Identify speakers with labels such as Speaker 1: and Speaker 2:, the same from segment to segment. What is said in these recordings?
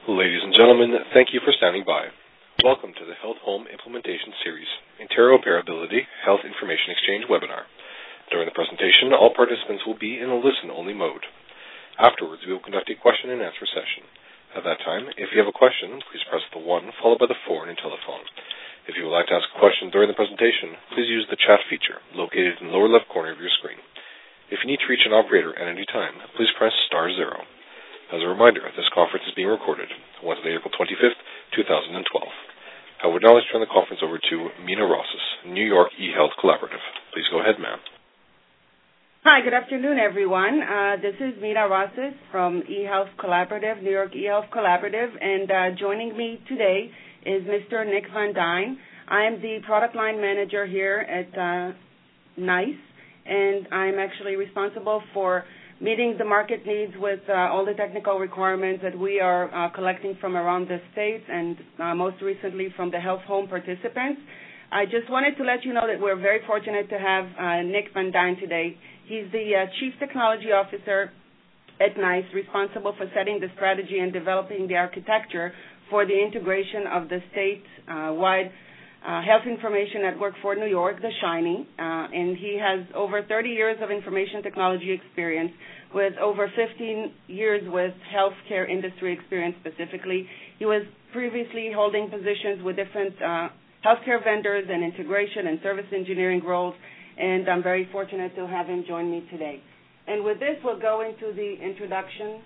Speaker 1: Ladies and gentlemen, thank you for standing by. Welcome to the Health Home Implementation Series, Interoperability Health Information Exchange webinar. During the presentation, all participants will be in a listen-only mode. Afterwards, we will conduct a question-and-answer session. At that time, if you have a question, please press the 1 followed by the 4 on your telephone. If you would like to ask a question during the presentation, please use the chat feature located in the lower left corner of your screen. If you need to reach an operator at any time, please press *0. As a reminder, this conference is being recorded Wednesday, April 25th, 2012. I would now like to turn the conference over to Mina Rosas, New York eHealth Collaborative. Please go ahead, ma'am.
Speaker 2: Hi, good afternoon, everyone. This is Mina Rosas from eHealth Collaborative, New York eHealth Collaborative, and joining me today is Mr. Nick Van Dyne. I am the product line manager here at NICE, and I'm actually responsible for meeting the market needs with all the technical requirements that we are collecting from around the states and most recently from the Health Home participants. I just wanted to let you know that we're very fortunate to have Nick Van Dyne today. He's the Chief Technology Officer at NICE, responsible for setting the strategy and developing the architecture for the integration of the state-wide Health Information Network for New York, the SHINY, and he has over 30 years of information technology experience with over 15 years with healthcare industry experience specifically. He was previously holding positions with different healthcare vendors and integration and service engineering roles, and I'm very fortunate to have him join me today. And with this, we'll go into the introduction.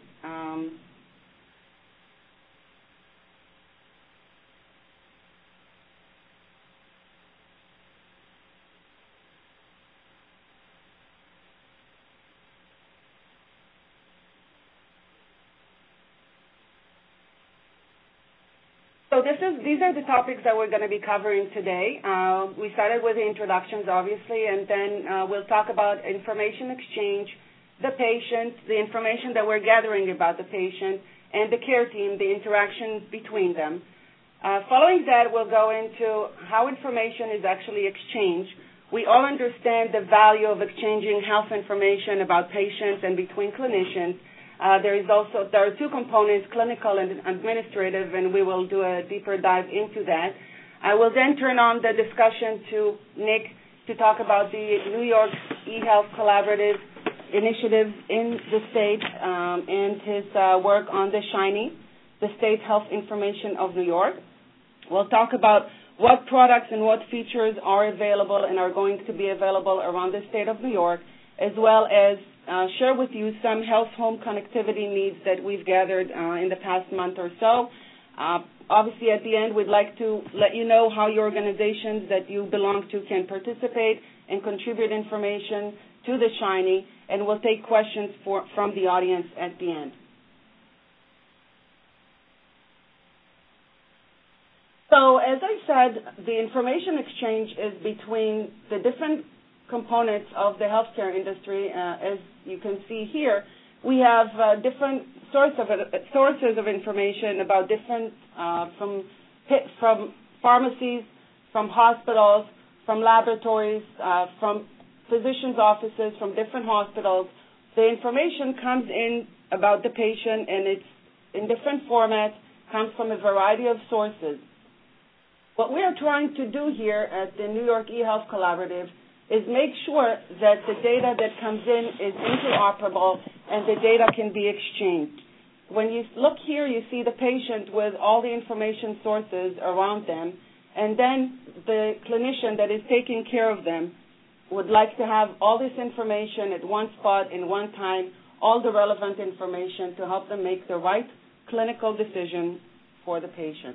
Speaker 2: So these are the topics that we're going to be covering today. We started with the introductions, obviously, and then we'll talk about information exchange, the patient, the information that we're gathering about the patient, and the care team, the interactions between them. Following that, we'll go into how information is actually exchanged. We all understand the value of exchanging health information about patients and between clinicians. There are two components, clinical and administrative, and we will do a deeper dive into that. I will then turn on the discussion to Nick to talk about the New York eHealth Collaborative initiative in the state and his work on the SHINY, the State Health Information of New York. We'll talk about what products and what features are available and are going to be available around the state of New York, as well as share with you some health home connectivity needs that we've gathered in the past month or so. Obviously, at the end, we'd like to let you know how your organizations that you belong to can participate and contribute information to the SHINY, and we'll take questions from the audience at the end. So, as I said, the information exchange is between the different components of the healthcare industry. As you can see here, we have different sources of information about different from pharmacies, from hospitals, from laboratories, from physicians' offices, from different hospitals. The information comes in about the patient, and it's in different formats, comes from a variety of sources. What we are trying to do here at the New York eHealth Collaborative is make sure that the data that comes in is interoperable and the data can be exchanged. When you look here, you see the patient with all the information sources around them, and then the clinician that is taking care of them would like to have all this information at one spot in one time, all the relevant information to help them make the right clinical decision for the patient.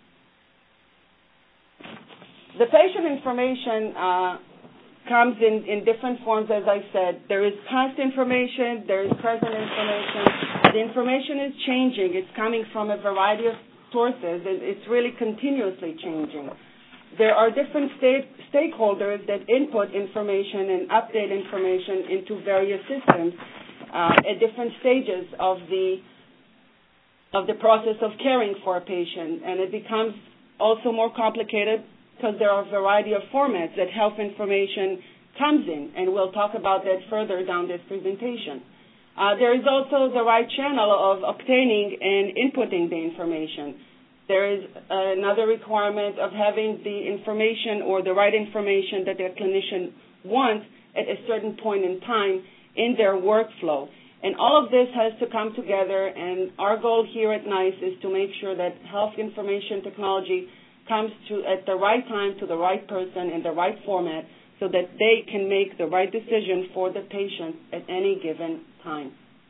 Speaker 2: The patient information comes in different forms, as I said. There is past information, there is present information. The information is changing. It's coming from a variety of sources. It's really continuously changing. There are different stakeholders that input information and update information into various systems at different stages of the process of caring for a patient, and it becomes also more complicated because there are a variety of formats that health information comes in, and we'll talk about that further down this presentation. There is also the right channel of obtaining and inputting the information. There is another requirement of having the information or the right information that their clinician wants at a certain point in time in their workflow. And all of this has to come together, and our goal here at NICE is to make sure that health information technology comes at the right time to the right person in the right format so that they can make the right decision for the patient at any given time.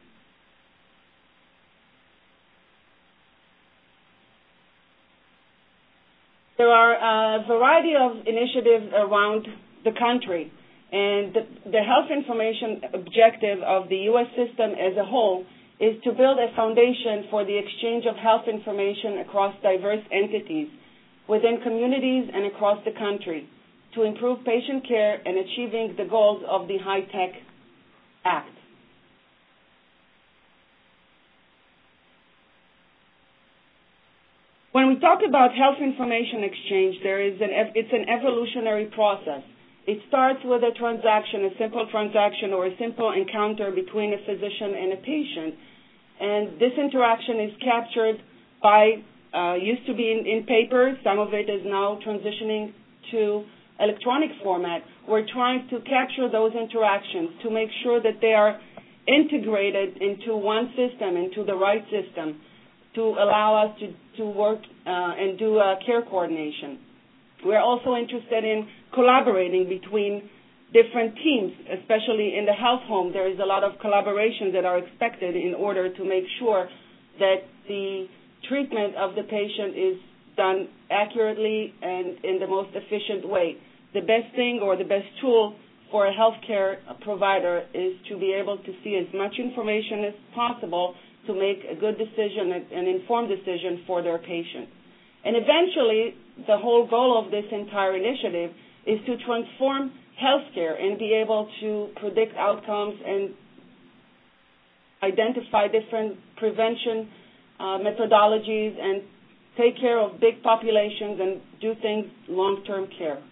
Speaker 2: There are a variety of initiatives around the country, and the health information objective of the U.S. system as a whole is to build a foundation for the exchange of health information across diverse entities within communities and across the country to improve patient care and achieving the goals of the HITECH Act. When we talk about health information exchange, it's an evolutionary process. It starts with a transaction, a simple transaction or a simple encounter between a physician and a patient. And this interaction is captured by, used to be in paper, some of it is now transitioning to electronic format. We're trying to capture those interactions to make sure that they are integrated into one system, into the right system, to allow us to work and do care coordination. We're also interested in collaborating between different teams, especially in the health home. There is a lot of collaborations that are expected in order to make sure that the treatment of the patient is done accurately and in the most efficient way. The best thing or the best tool for a healthcare provider is to be able to see as much information as possible to make a good decision, an informed decision for their patient. And eventually, the whole goal of this entire initiative is to transform healthcare and be able to predict outcomes and identify different prevention methodologies and take care of big populations and do things long-term care.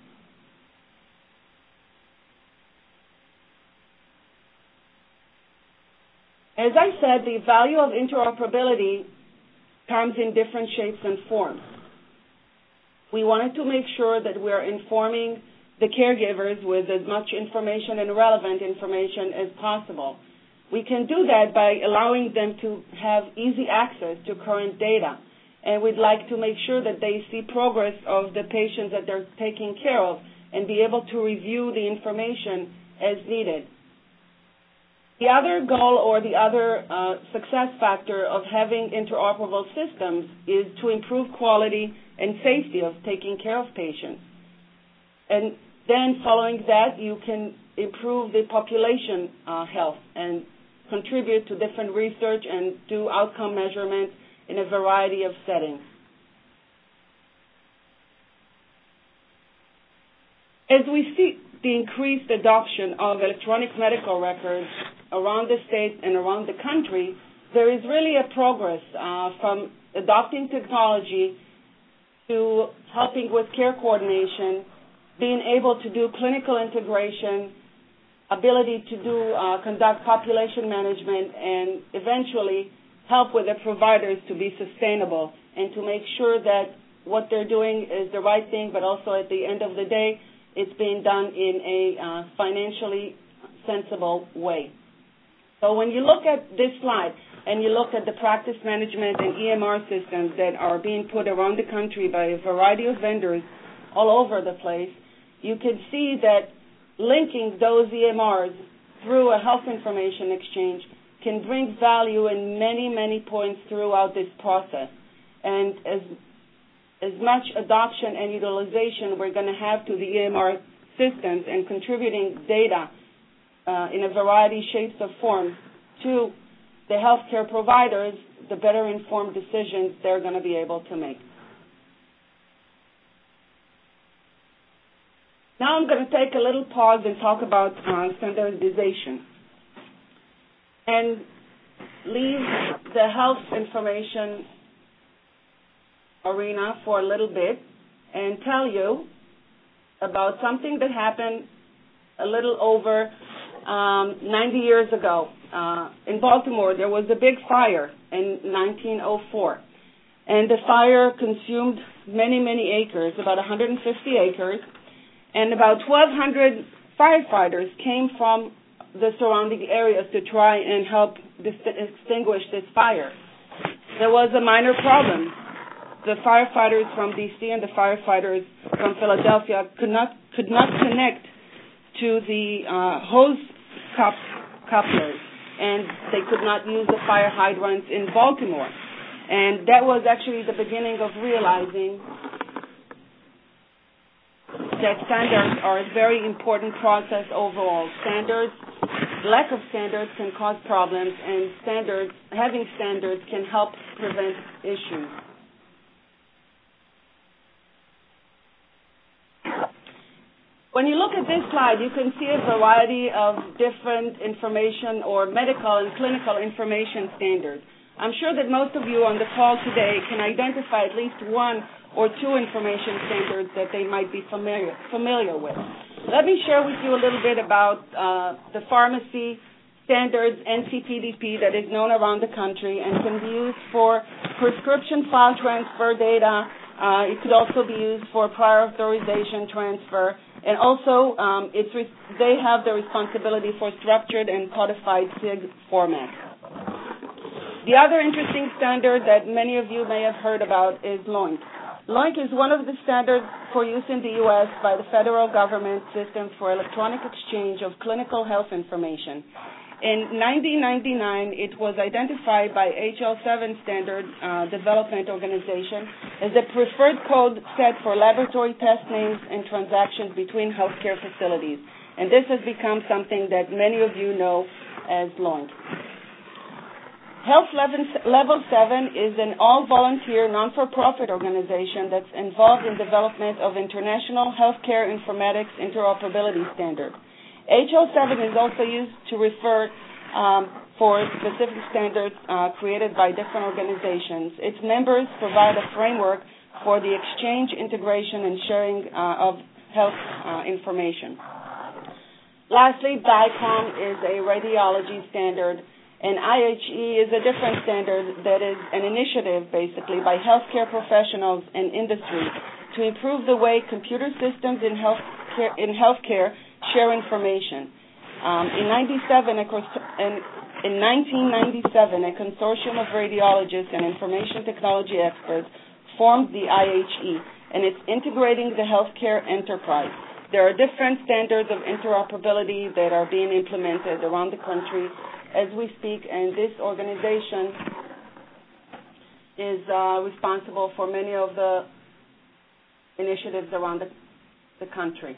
Speaker 2: As I said, the value of interoperability comes in different shapes and forms. We wanted to make sure that we're informing the caregivers with as much information and relevant information as possible. We can do that by allowing them to have easy access to current data, and we'd like to make sure that they see progress of the patients that they're taking care of and be able to review the information as needed. The other goal or the other success factor of having interoperable systems is to improve quality and safety of taking care of patients. And then following that, you can improve the population health and contribute to different research and do outcome measurements in a variety of settings. As we see the increased adoption of electronic medical records around the state and around the country, there is really a progress from adopting technology to helping with care coordination, being able to do clinical integration, ability to conduct population management, and eventually help with the providers to be sustainable and to make sure that what they're doing is the right thing, but also at the end of the day, it's being done in a financially sensible way. So when you look at this slide and you look at the practice management and EMR systems that are being put around the country by a variety of vendors all over the place, you can see that linking those EMRs through a health information exchange can bring value in many, many points throughout this process. And as much adoption and utilization we're going to have to the EMR systems and contributing data in a variety of shapes or forms to the healthcare providers, the better informed decisions they're going to be able to make. Now I'm going to take a little pause and talk about standardization and leave the health information arena for a little bit and tell you about something that happened a little over 90 years ago. In Baltimore, there was a big fire in 1904. And the fire consumed many, many acres, about 150 acres. And about 1,200 firefighters came from the surrounding areas to try and help extinguish this fire. There was a minor problem. The firefighters from D.C. and the firefighters from Philadelphia could not connect to the hose couplers, and they could not use the fire hydrants in Baltimore. And that was actually the beginning of realizing that standards are a very important process overall. Lack of standards can cause problems, and having standards can help prevent issues. When you look at this slide, you can see a variety of different information or medical and clinical information standards. I'm sure that most of you on the call today can identify at least one or two information standards that they might be familiar with. Let me share with you a little bit about the pharmacy standards, NCPDP, that is known around the country and can be used for prescription file transfer data. It could also be used for prior authorization transfer. And also, they have the responsibility for structured and codified SIG format. The other interesting standard that many of you may have heard about is LOINC. LOINC is one of the standards for use in the U.S. by the federal government system for electronic exchange of clinical health information. In 1999, it was identified by HL7 Standard Development Organization as the preferred code set for laboratory test names and transactions between healthcare facilities. And this has become something that many of you know as LOINC. Health Level 7 is an all-volunteer, non-for-profit organization that's involved in development of international healthcare informatics interoperability standard. HL7 is also used to refer for specific standards created by different organizations. Its members provide a framework for the exchange, integration, and sharing of health information. Lastly, DICOM is a radiology standard, and IHE is a different standard that is an initiative, basically, by healthcare professionals and industry to improve the way computer systems in healthcare share information. In 1997, a consortium of radiologists and information technology experts formed the IHE, and it's integrating the healthcare enterprise. There are different standards of interoperability that are being implemented around the country as we speak, and this organization is responsible for many of the initiatives around the country.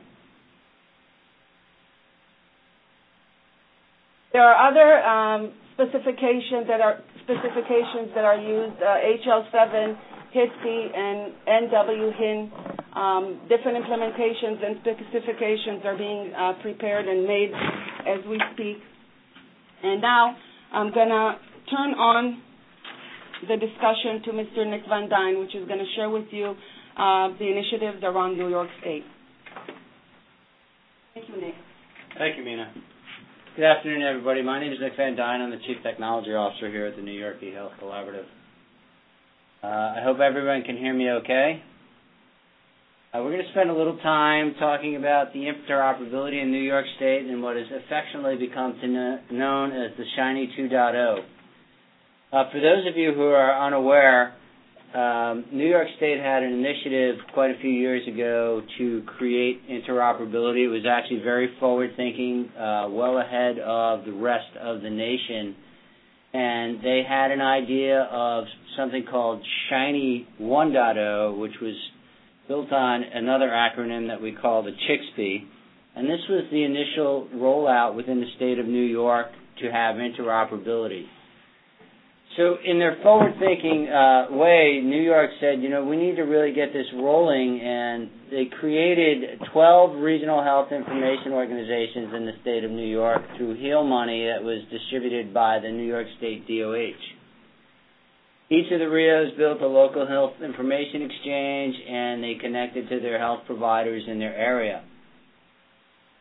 Speaker 2: There are other specifications that are used, HL7, HITSI, and NWHIN. Different implementations and specifications are being prepared and made as we speak. And now I'm going to turn on the discussion to Mr. Nick Van Dyne, which is going to share with you the initiatives around New York State. Thank you, Nick.
Speaker 3: Thank you, Mina. Good afternoon, everybody. My name is Nick Van Dyne. I'm the Chief Technology Officer here at the New York eHealth Collaborative. I hope everyone can hear me okay. We're going to spend a little time talking about the interoperability in New York State and what has affectionately become known as the Shiny 2.0. For those of you who are unaware, New York State had an initiative quite a few years ago to create interoperability. It was actually very forward-thinking, well ahead of the rest of the nation. And they had an idea of something called Shiny 1.0, which was built on another acronym that we call the CHIXPY. And this was the initial rollout within the state of New York to have interoperability. So in their forward-thinking way, New York said, we need to really get this rolling, and they created 12 regional health information organizations in the state of New York through HEAL money that was distributed by the New York State DOH. Each of the RIOs built a local health information exchange, and they connected to their health providers in their area.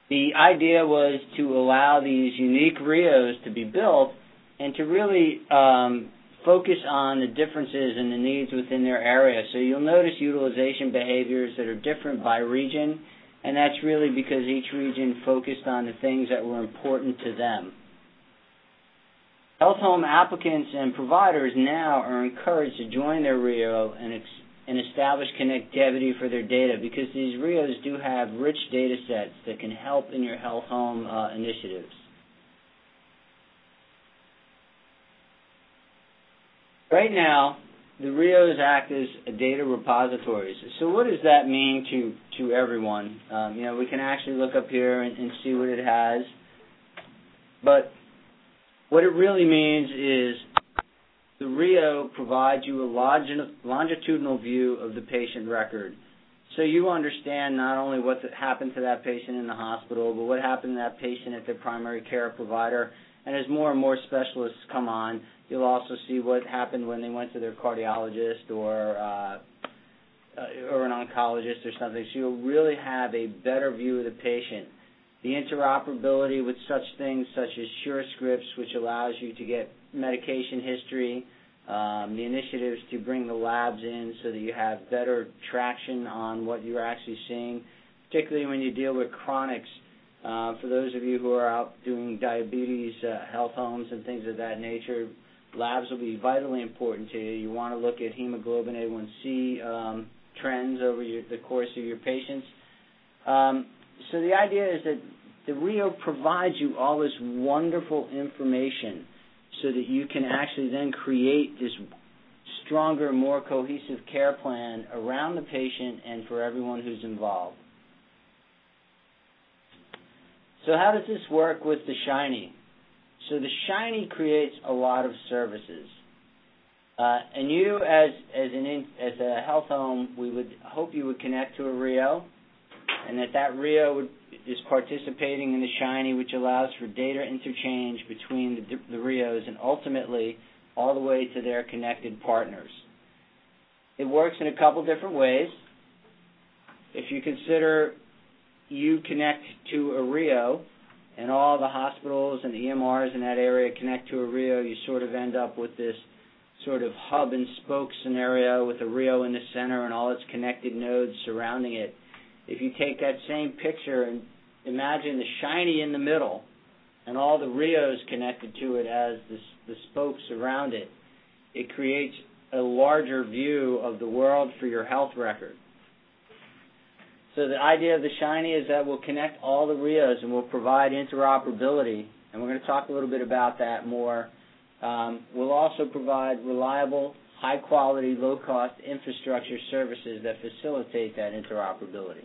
Speaker 3: The idea was to allow these unique RIOs to be built and to really focus on the differences and the needs within their area. So you'll notice utilization behaviors that are different by region, and that's really because each region focused on the things that were important to them. Health home applicants and providers now are encouraged to join their RIO and establish connectivity for their data, because these RIOs do have rich data sets that can help in your health home initiatives. Right now, the RIOs act as data repositories. So what does that mean to everyone? We can actually look up here and see what it has. But what it really means is the RIO provides you a longitudinal view of the patient record. So you understand not only what happened to that patient in the hospital, but what happened to that patient at their primary care provider. And as more and more specialists come on, you'll also see what happened when they went to their cardiologist or an oncologist or something. So you'll really have a better view of the patient. The interoperability with such things such as SureScripts, which allows you to get medication history, the initiatives to bring the labs in so that you have better traction on what you're actually seeing, particularly when you deal with chronics. For those of you who are out doing diabetes, health homes, and things of that nature, labs will be vitally important to you. You want to look at hemoglobin A1C trends over the course of your patients. So the idea is that the RIO provides you all this wonderful information so that you can actually then create this stronger, more cohesive care plan around the patient and for everyone who's involved. So how does this work with the Shiny? So the Shiny creates a lot of services. And you, as a health home, we would hope you would connect to a RIO, and that RIO is participating in the Shiny, which allows for data interchange between the RIOs and ultimately all the way to their connected partners. It works in a couple different ways. If you consider you connect to a RIO and all the hospitals and EMRs in that area connect to a RIO, you sort of end up with this sort of hub and spoke scenario with a RIO in the center and all its connected nodes surrounding it. If you take that same picture and imagine the Shiny in the middle and all the RIOs connected to it as the spokes around it, it creates a larger view of the world for your health record. So the idea of the Shiny is that we'll connect all the RIOs and we'll provide interoperability, and we're going to talk a little bit about that more. We'll also provide reliable, high-quality, low-cost infrastructure services that facilitate that interoperability.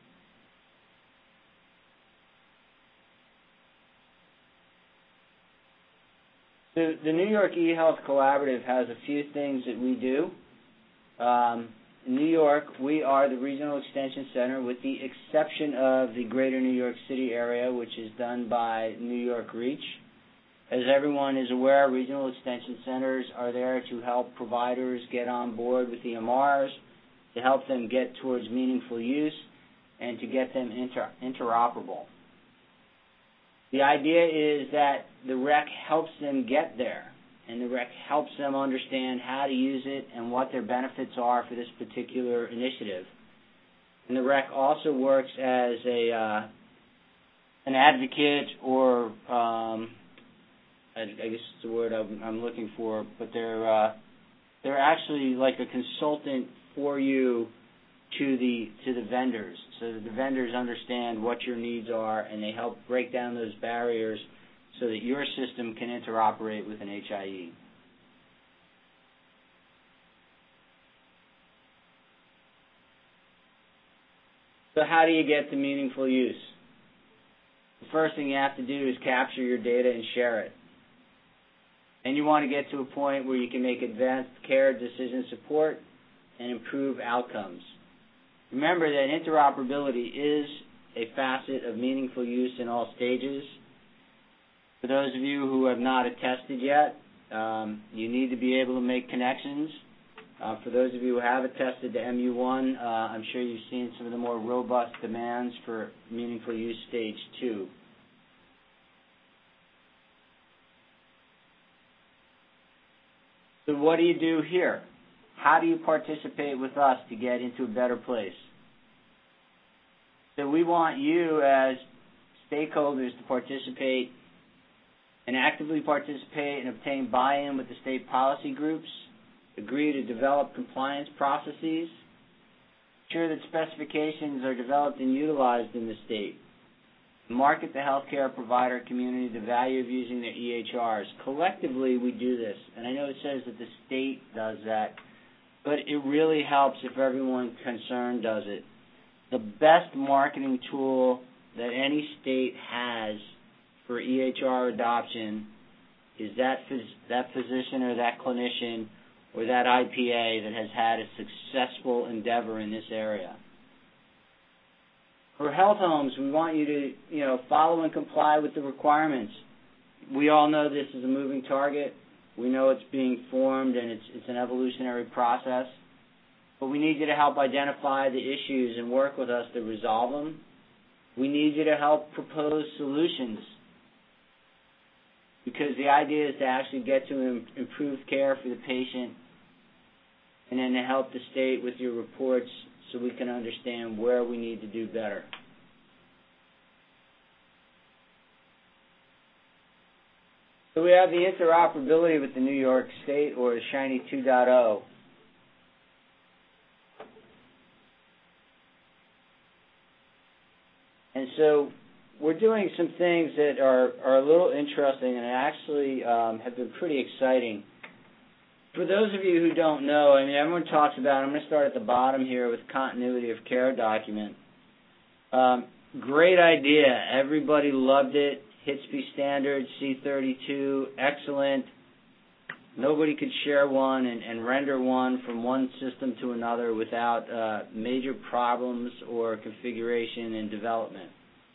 Speaker 3: The New York eHealth Collaborative has a few things that we do. In New York, we are the Regional Extension Center with the exception of the greater New York City area, which is done by New York Reach. As everyone is aware, regional extension centers are there to help providers get on board with EMRs, to help them get towards meaningful use, and to get them interoperable. The idea is that the REC helps them get there, and the REC helps them understand how to use it and what their benefits are for this particular initiative. And the REC also works as an advocate, or I guess it's the word I'm looking for, but they're actually like a consultant for you to the vendors, so that the vendors understand what your needs are, and they help break down those barriers so that your system can interoperate with an HIE. So how do you get to meaningful use? The first thing you have to do is capture your data and share it. And you want to get to a point where you can make advanced care decision support and improve outcomes. Remember that interoperability is a facet of meaningful use in all stages. For those of you who have not attested yet, you need to be able to make connections. For those of you who have attested to MU1, I'm sure you've seen some of the more robust demands for meaningful use stage 2. So what do you do here? How do you participate with us to get into a better place? So we want you as stakeholders to participate and actively participate and obtain buy-in with the state policy groups, agree to develop compliance processes, ensure that specifications are developed and utilized in the state, market the healthcare provider community the value of using their EHRs. Collectively, we do this, and I know it says that the state does that, but it really helps if everyone concerned does it. The best marketing tool that any state has for EHR adoption is that physician or that clinician or that IPA that has had a successful endeavor in this area. For health homes, we want you to, follow and comply with the requirements. We all know this is a moving target. We know it's being formed and it's an evolutionary process. But we need you to help identify the issues and work with us to resolve them. We need you to help propose solutions, because the idea is to actually get to improve care for the patient and then to help the state with your reports so we can understand where we need to do better. So we have the interoperability with the New York State, or Shiny 2.0. And so we're doing some things that are a little interesting and actually have been pretty exciting. For those of you who don't know, everyone talks about, I'm going to start at the bottom here with continuity of care document. Great idea. Everybody loved it. HITSP standard, C32, excellent. Nobody could share one and render one from one system to another without major problems or configuration and development.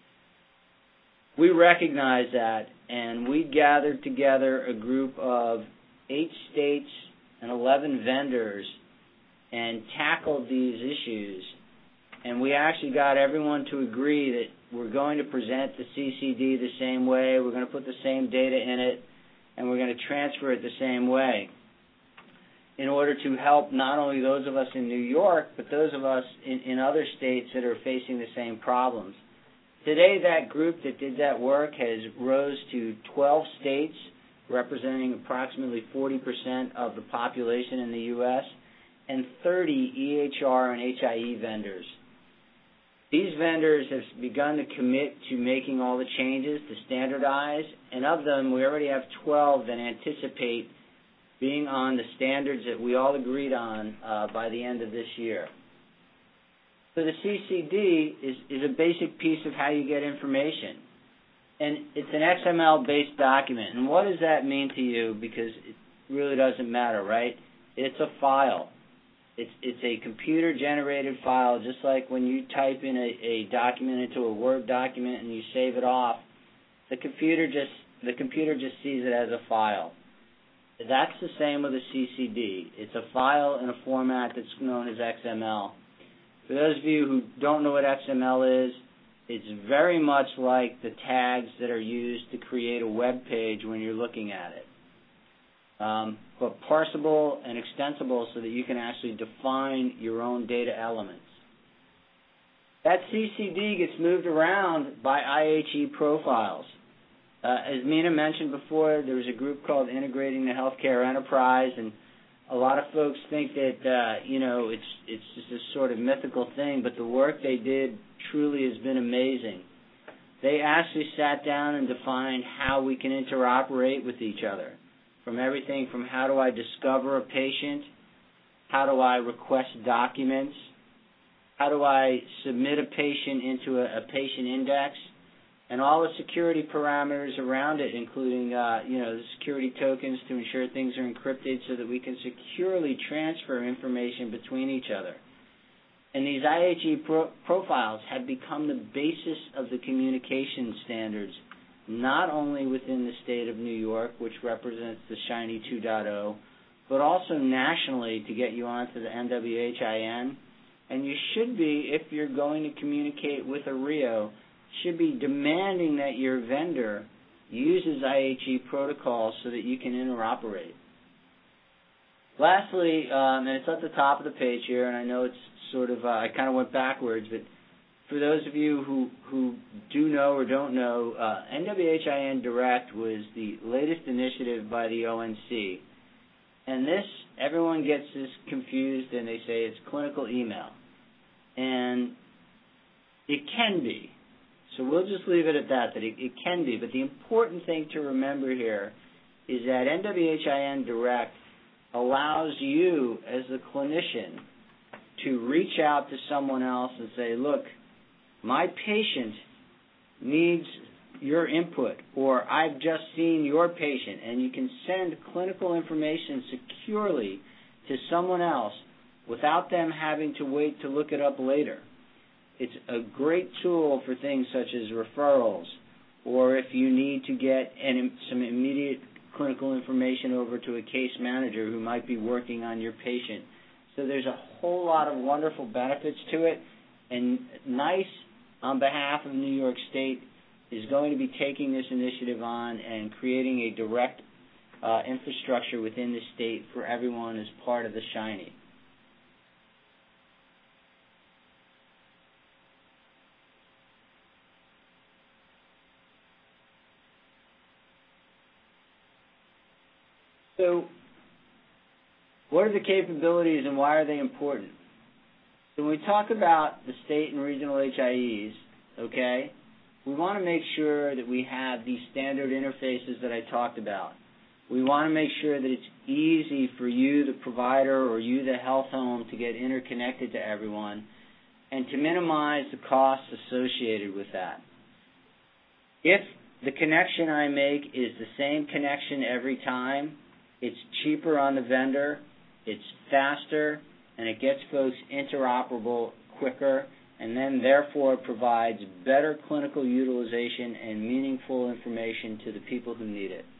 Speaker 3: We recognize that, and we gathered together a group of 8 states and 11 vendors and tackled these issues. And we actually got everyone to agree that we're going to present the CCD the same way, we're going to put the same data in it, and we're going to transfer it the same way in order to help not only those of us in New York, but those of us in other states that are facing the same problems. Today, that group that did that work has rose to 12 states, representing approximately 40% of the population in the U.S., and 30 EHR and HIE vendors. These vendors have begun to commit to making all the changes to standardize, and of them, we already have 12 that anticipate being on the standards that we all agreed on by the end of this year. So the CCD is a basic piece of how you get information. And it's an XML-based document. And what does that mean to you? Because it really doesn't matter, right? It's a file. It's a computer-generated file, just like when you type in a document into a Word document and you save it off. The computer just sees it as a file. That's the same with a CCD. It's a file in a format that's known as XML. For those of you who don't know what XML is, it's very much like the tags that are used to create a web page when you're looking at it. But parsable and extensible so that you can actually define your own data elements. That CCD gets moved around by IHE profiles. As Mina mentioned before, there was a group called Integrating the Healthcare Enterprise, and a lot of folks think that, it's just this sort of mythical thing, but the work they did truly has been amazing. They actually sat down and defined how we can interoperate with each other, from everything from how do I discover a patient, how do I request documents, how do I submit a patient into a patient index, and all the security parameters around it, including the security tokens to ensure things are encrypted so that we can securely transfer information between each other. And these IHE profiles have become the basis of the communication standards, not only within the state of New York, which represents the Shiny 2.0, but also nationally to get you onto the NWHIN. And you should be, if you're going to communicate with a RIO, should be demanding that your vendor uses IHE protocols so that you can interoperate. Lastly, and it's at the top of the page here, and I know it's sort of, I kind of went backwards, but for those of you who do know or don't know, NWHIN Direct was the latest initiative by the ONC. And this, everyone gets this confused and they say it's clinical email. And it can be. So we'll just leave it at that it can be. But the important thing to remember here is that NWHIN Direct allows you as the clinician to reach out to someone else and say, look, my patient needs your input, or I've just seen your patient, and you can send clinical information securely to someone else without them having to wait to look it up later. It's a great tool for things such as referrals, or if you need to get some immediate clinical information over to a case manager who might be working on your patient. So there's a whole lot of wonderful benefits to it, and NICE, on behalf of New York State, is going to be taking this initiative on and creating a direct infrastructure within the state for everyone as part of the Shiny. So what are the capabilities and why are they important? So when we talk about the state and regional HIEs, okay, we want to make sure that we have these standard interfaces that I talked about. We want to make sure that it's easy for you, the provider, or you, the health home, to get interconnected to everyone and to minimize the costs associated with that. If the connection I make is the same connection every time, it's cheaper on the vendor, it's faster, and it gets folks interoperable quicker, and then therefore provides better clinical utilization and meaningful information to the people who need it.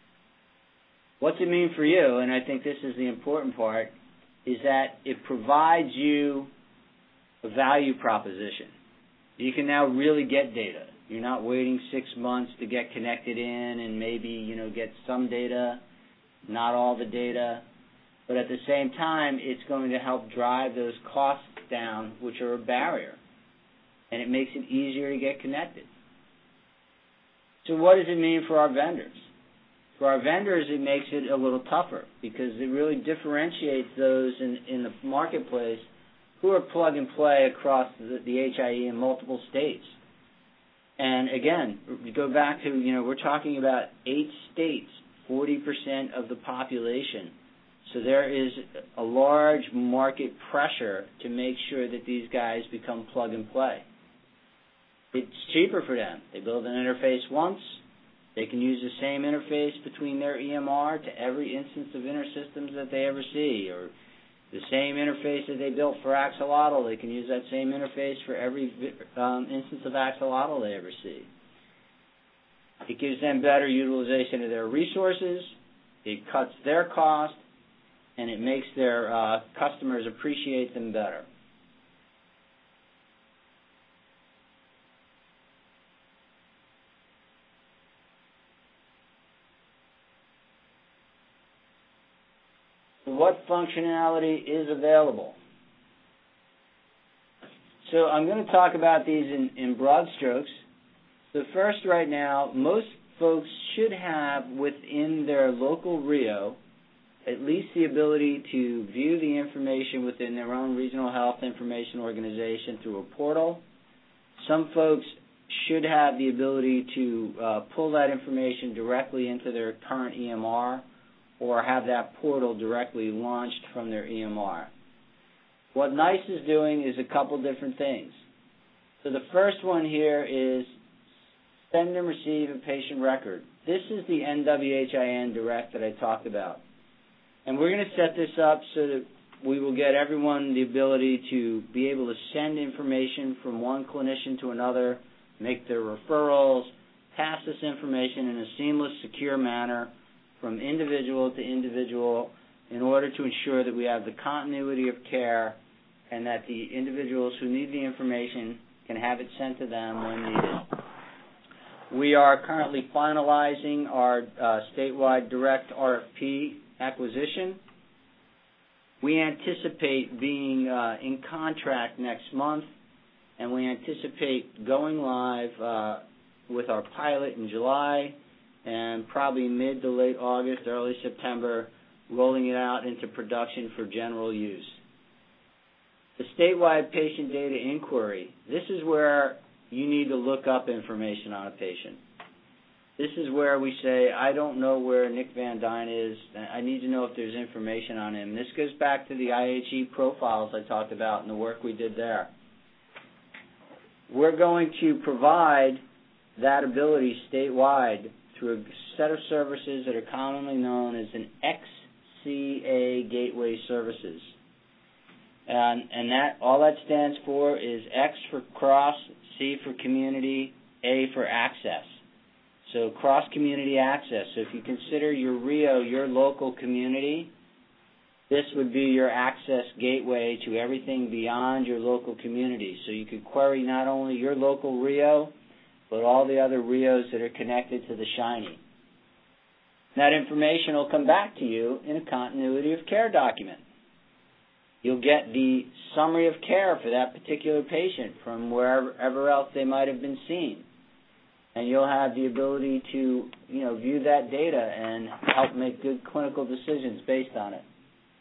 Speaker 3: What's it mean for you? And I think this is the important part, is that it provides you a value proposition. You can now really get data. You're not waiting 6 months to get connected in and maybe, get some data, not all the data. But at the same time, it's going to help drive those costs down, which are a barrier. And it makes it easier to get connected. So what does it mean for our vendors? For our vendors, it makes it a little tougher because it really differentiates those in the marketplace who are plug and play across the HIE in multiple states. And again, we go back to, we're talking about 8 states, 40% of the population. So there is a large market pressure to make sure that these guys become plug and play. It's cheaper for them. They build an interface once. They can use the same interface between their EMR to every instance of InterSystems that they ever see, or the same interface that they built for Axolotl. They can use that same interface for every instance of Axolotl they ever see. It gives them better utilization of their resources. It cuts their cost, and it makes their customers appreciate them better. What functionality is available? So I'm going to talk about these in broad strokes. So first, right now, most folks should have within their local RIO at least the ability to view the information within their own regional health information organization through a portal. Some folks should have the ability to pull that information directly into their current EMR or have that portal directly launched from their EMR. What NICE is doing is a couple different things. So the first one here is send and receive a patient record. This is the NWHIN Direct that I talked about. And we're going to set this up so that we will get everyone the ability to be able to send information from one clinician to another, make their referrals, pass this information in a seamless, secure manner from individual to individual, in order to ensure that we have the continuity of care and that the individuals who need the information can have it sent to them when needed. We are currently finalizing our statewide direct RFP acquisition. We anticipate being in contract next month, and we anticipate going live with our pilot in July and probably mid to late August, early September, rolling it out into production for general use. The statewide patient data inquiry, this is where you need to look up information on a patient. This is where we say, I don't know where Nick Van Dyne is. I need to know if there's information on him. This goes back to the IHE profiles I talked about and the work we did there. We're going to provide that ability statewide through a set of services that are commonly known as an XCA Gateway Services. And that all that stands for is X for cross, C for community, A for access. So cross-community access. So if you consider your RIO your local community, this would be your access gateway to everything beyond your local community. So you could query not only your local RIO, but all the other RIOs that are connected to the Shiny. That information will come back to you in a continuity of care document. You'll get the summary of care for that particular patient from wherever else they might have been seen. And you'll have the ability to, view that data and help make good clinical decisions based on it.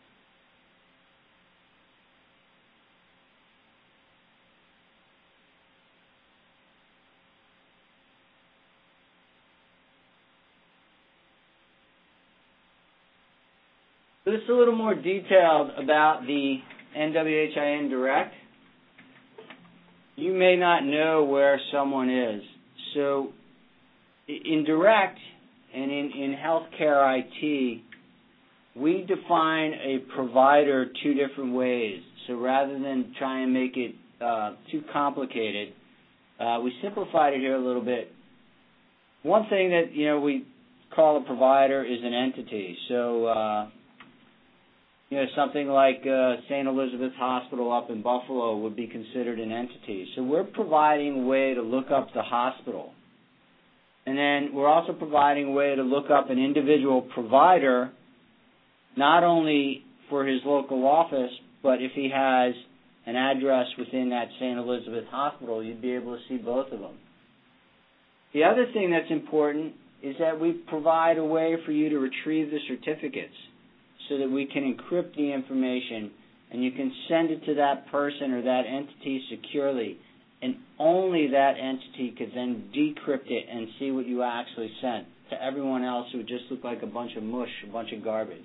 Speaker 3: So this is a little more detailed about the NWHIN Direct. You may not know where someone is. So in Direct and in healthcare IT, we define a provider two different ways. So rather than try and make it too complicated, we simplified it here a little bit. One thing that, we call a provider is an entity. So, something like St. Elizabeth's Hospital up in Buffalo would be considered an entity. So we're providing a way to look up the hospital. And then we're also providing a way to look up an individual provider, not only for his local office, but if he has an address within that St. Elizabeth Hospital, you'd be able to see both of them. The other thing that's important is that we provide a way for you to retrieve the certificates, so that we can encrypt the information and you can send it to that person or that entity securely, and only that entity could then decrypt it and see what you actually sent. To everyone else, it would just look like a bunch of mush, a bunch of garbage.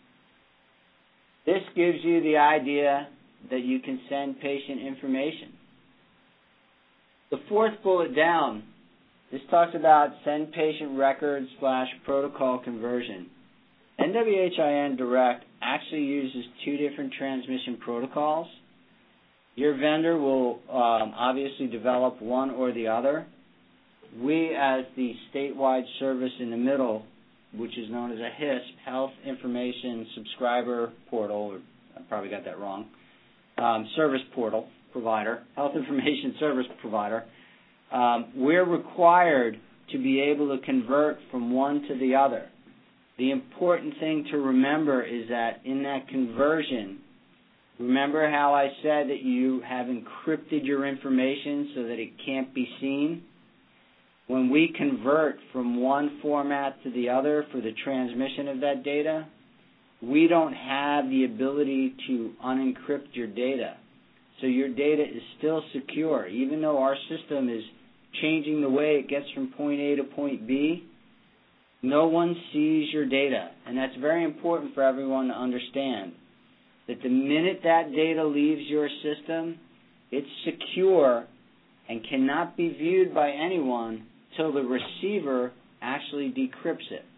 Speaker 3: This gives you the idea that you can send patient information. The fourth bullet down, this talks about send patient records / protocol conversion. NWHIN Direct actually uses two different transmission protocols. Your vendor will obviously develop one or the other. We, as the statewide service in the middle, which is known as a HISP, Health Information Subscriber Portal, or I probably got that wrong, service portal provider, Health Information Service Provider, we're required to be able to convert from one to the other. The important thing to remember is that in that conversion, remember how I said that you have encrypted your information so that it can't be seen? When we convert from one format to the other for the transmission of that data, we don't have the ability to unencrypt your data. So your data is still secure. Even though our system is changing the way it gets from point A to point B, no one sees your data, and that's very important for everyone to understand, that the minute that data leaves your system, it's secure and cannot be viewed by anyone till the receiver actually decrypts it.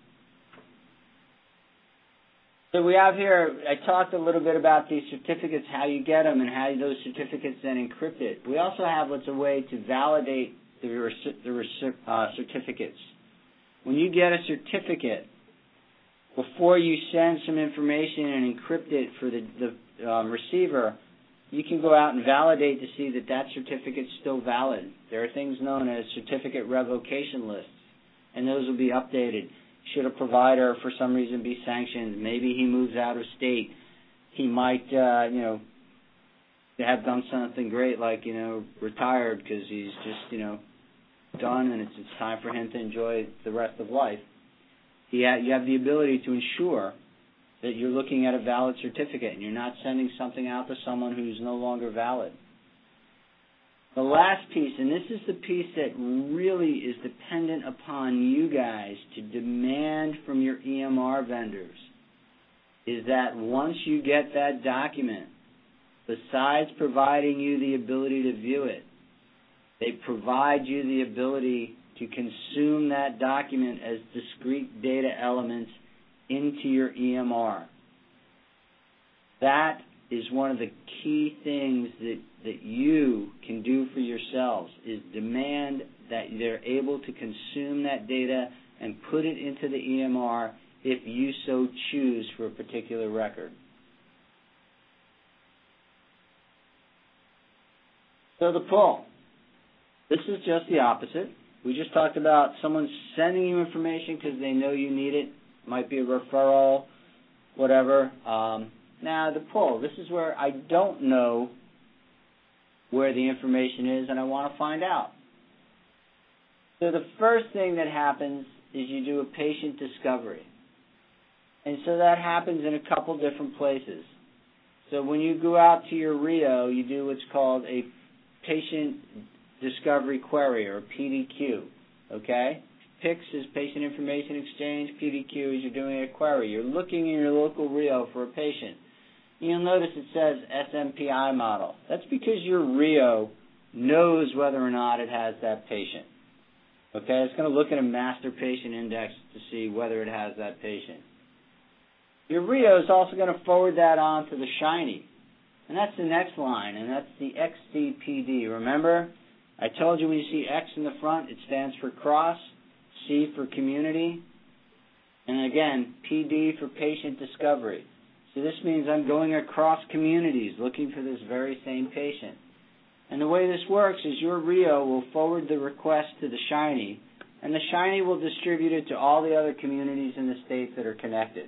Speaker 3: So we have here, I talked a little bit about these certificates, how you get them, and how those certificates then encrypt it. We also have what's a way to validate the certificates. When you get a certificate, before you send some information and encrypt it for the receiver, you can go out and validate to see that that certificate's still valid. There are things known as certificate revocation lists, and those will be updated. Should a provider, for some reason, be sanctioned, maybe he moves out of state, he might, have done something great, like, retired because he's just, done, and it's time for him to enjoy the rest of life. You have the ability to ensure that you're looking at a valid certificate and you're not sending something out to someone who's no longer valid. The last piece, and this is the piece that really is dependent upon you guys to demand from your EMR vendors, is that once you get that document, besides providing you the ability to view it, they provide you the ability to consume that document as discrete data elements into your EMR. That is one of the key things that you can do for yourselves, is demand that they're able to consume that data and put it into the EMR if you so choose for a particular record. So the pull. This is just the opposite. We just talked about someone sending you information because they know you need it. Might be a referral, whatever. Now the pull. This is where I don't know where the information is and I want to find out. So the first thing that happens is you do a patient discovery. And so that happens in a couple different places. So when you go out to your RIO, you do what's called a patient discovery query, or PDQ, okay? PICS is Patient Information Exchange. PDQ is you're doing a query. You're looking in your local RIO for a patient. You'll notice it says SMPI model. That's because your RIO knows whether or not it has that patient, okay? It's going to look at a master patient index to see whether it has that patient. Your RIO is also going to forward that on to the Shiny, and that's the next line, and that's the XCPD. Remember, I told you when you see X in the front, it stands for cross, C for community, and again, PD for patient discovery. So this means I'm going across communities looking for this very same patient. And the way this works is your RIO will forward the request to the Shiny, and the Shiny will distribute it to all the other communities in the state that are connected.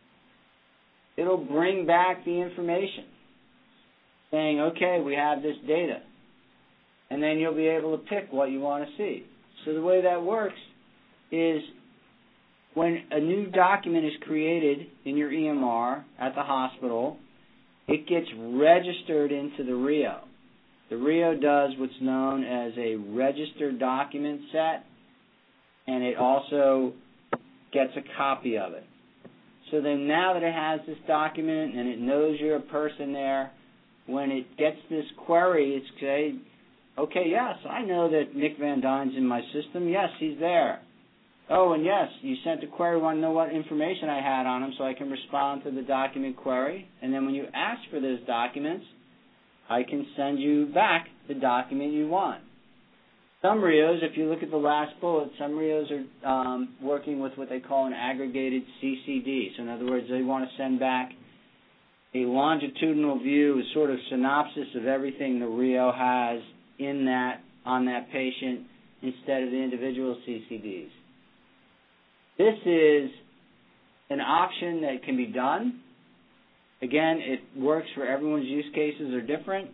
Speaker 3: It'll bring back the information, saying, okay, we have this data. And then you'll be able to pick what you want to see. So the way that works is when a new document is created in your EMR at the hospital, it gets registered into the RIO. The RIO does what's known as a registered document set, and it also gets a copy of it. So then now that it has this document and it knows you're a person there, when it gets this query, it's saying, okay, yes, I know that Nick Van Dyne's in my system. Yes, he's there. Oh, and yes, you sent a query, want to know what information I had on him so I can respond to the document query. And then when you ask for those documents, I can send you back the document you want. Some RIOs, if you look at the last bullet, some RIOs are working with what they call an aggregated CCD. So in other words, they want to send back a longitudinal view, a sort of synopsis of everything the RIO has in that, on that patient, instead of the individual CCDs. This is an option that can be done. Again, it works for everyone's use cases are different.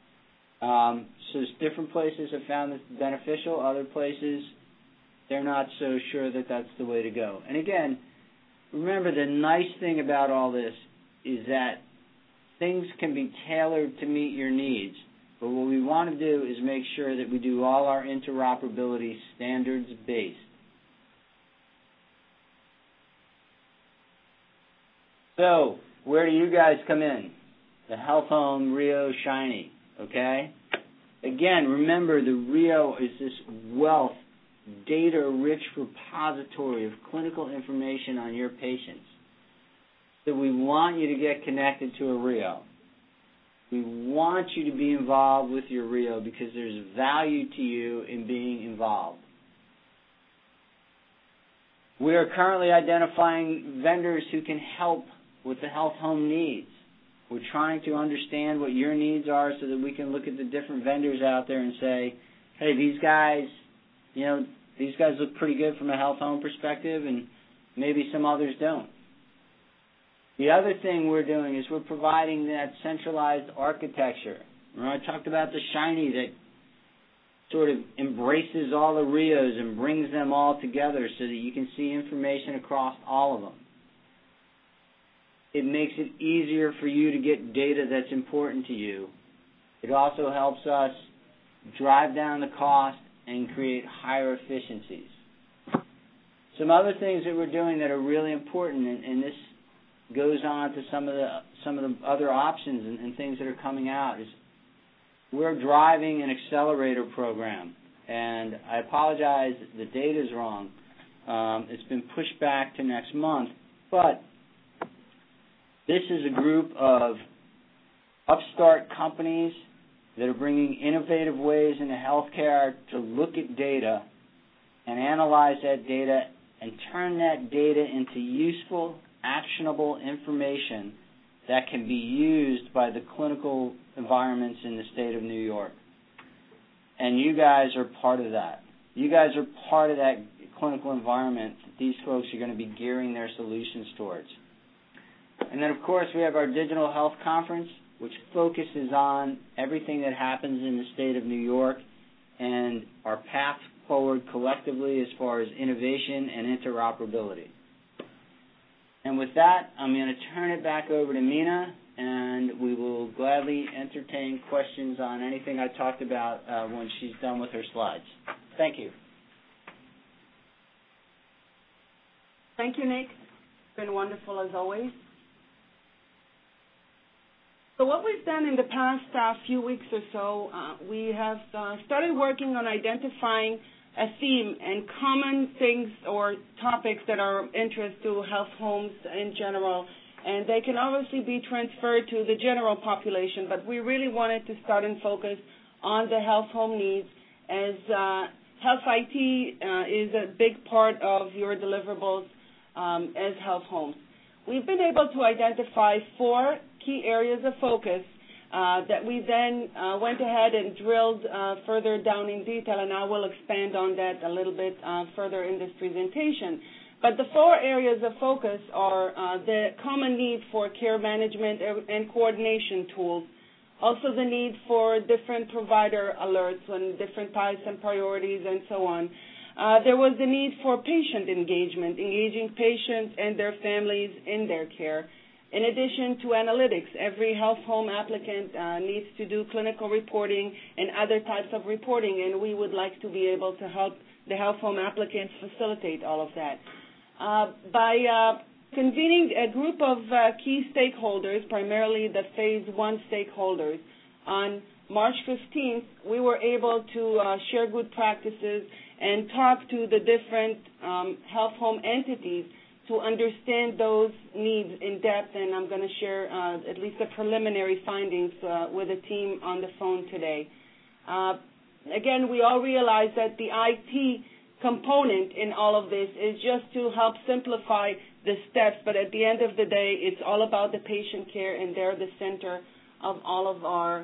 Speaker 3: So different places have found this beneficial. Other places, they're not so sure that that's the way to go. And again, remember the nice thing about all this is that things can be tailored to meet your needs. But what we want to do is make sure that we do all our interoperability standards-based. So, where do you guys come in? The Health Home RIO Shiny, okay? Again, remember the RIO is this wealth, data-rich repository of clinical information on your patients. So we want you to get connected to a RIO. We want you to be involved with your RIO because there's value to you in being involved. We are currently identifying vendors who can help with the health home needs. We're trying to understand what your needs are so that we can look at the different vendors out there and say, hey, these guys look pretty good from a health home perspective, and maybe some others don't. The other thing we're doing is we're providing that centralized architecture. I talked about the Shiny that sort of embraces all the RIOs and brings them all together so that you can see information across all of them. It makes it easier for you to get data that's important to you. It also helps us drive down the cost and create higher efficiencies. Some other things that we're doing that are really important, and this goes on to some of the other options and things that are coming out, is we're driving an accelerator program. And I apologize, the date is wrong. It's been pushed back to next month. But this is a group of upstart companies that are bringing innovative ways into healthcare to look at data and analyze that data and turn that data into useful, actionable information that can be used by the clinical environments in the state of New York. And you guys are part of that. You guys are part of that clinical environment that these folks are going to be gearing their solutions towards. And then, of course, we have our Digital Health Conference, which focuses on everything that happens in the state of New York and our path forward collectively as far as innovation and interoperability. And with that, I'm going to turn it back over to Mina, and we will gladly entertain questions on anything I talked about when she's done with her slides. Thank you.
Speaker 2: Thank you, Nick. It's been wonderful as always. So what we've done in the past few weeks or so, we have started working on identifying a theme and common things or topics that are of interest to health homes in general. And they can obviously be transferred to the general population, but we really wanted to start and focus on the health home needs, as health IT is a big part of your deliverables as health homes. We've been able to identify 4 key areas of focus that we then went ahead and drilled further down in detail, and I will expand on that a little bit further in this presentation. But the 4 areas of focus are the common need for care management and coordination tools, also the need for different provider alerts and different types and priorities and so on. There was the need for patient engagement, engaging patients and their families in their care. In addition to analytics, every health home applicant needs to do clinical reporting and other types of reporting, and we would like to be able to help the health home applicants facilitate all of that. By convening a group of key stakeholders, primarily the Phase 1 stakeholders, on March 15th, we were able to share good practices and talk to the different health home entities to understand those needs in depth, and I'm going to share at least the preliminary findings with the team on the phone today. Again, we all realize that the IT component in all of this is just to help simplify the steps, but at the end of the day, it's all about the patient care, and they're the center of all of our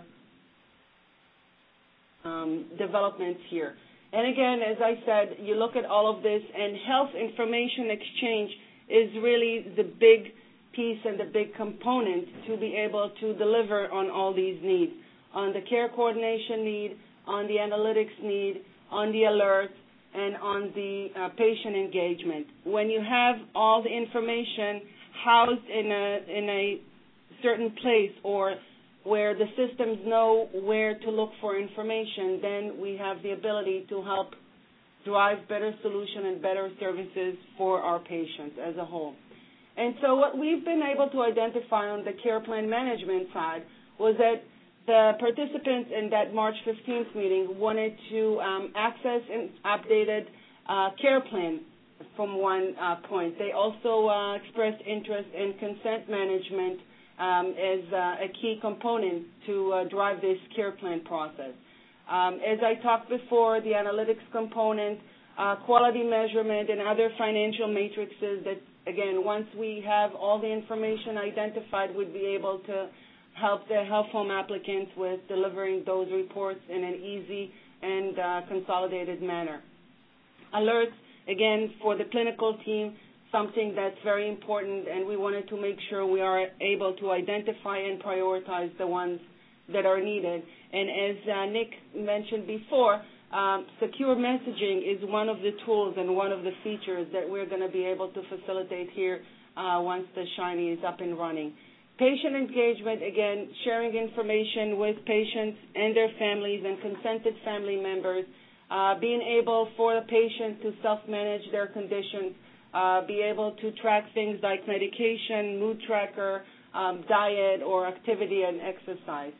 Speaker 2: developments here. And again, as I said, you look at all of this, and health information exchange is really the big piece and the big component to be able to deliver on all these needs, on the care coordination need, on the analytics need, on the alerts, and on the patient engagement. When you have all the information housed in a certain place, or where the systems know where to look for information, then we have the ability to help drive better solution and better services for our patients as a whole. And so what we've been able to identify on the care plan management side was that the participants in that March 15th meeting wanted to access an updated care plan from one point. They also expressed interest in consent management as a key component to drive this care plan process. As I talked before, the analytics component quality measurement, and other financial matrices that, again, once we have all the information identified, we'd be able to help the health home applicants with delivering those reports in an easy and consolidated manner. Alerts, again, for the clinical team, something that's very important, and we wanted to make sure we are able to identify and prioritize the ones that are needed. And as Nick mentioned before, secure messaging is one of the tools and one of the features that we're going to be able to facilitate here once the Shiny is up and running. Patient engagement, again, sharing information with patients and their families and consented family members, being able for the patient to self-manage their conditions, be able to track things like medication, mood tracker, diet, or activity and exercise.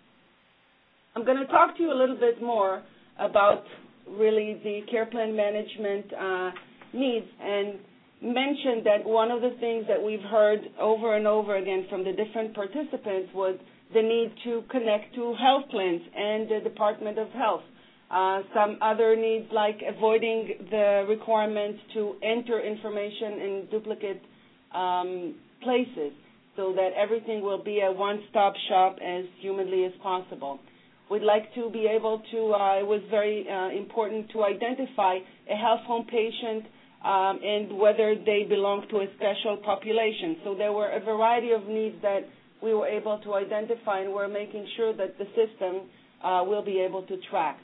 Speaker 2: I'm going to talk to you a little bit more about really the care plan management needs and mention that one of the things that we've heard over and over again from the different participants was the need to connect to health plans and the Department of Health. Some other needs like avoiding the requirements to enter information in duplicate places so that everything will be a one-stop shop as humanly as possible. We'd like to be able to, it was very important to identify a health home patient and whether they belong to a special population. So there were a variety of needs that we were able to identify, and we're making sure that the system will be able to track.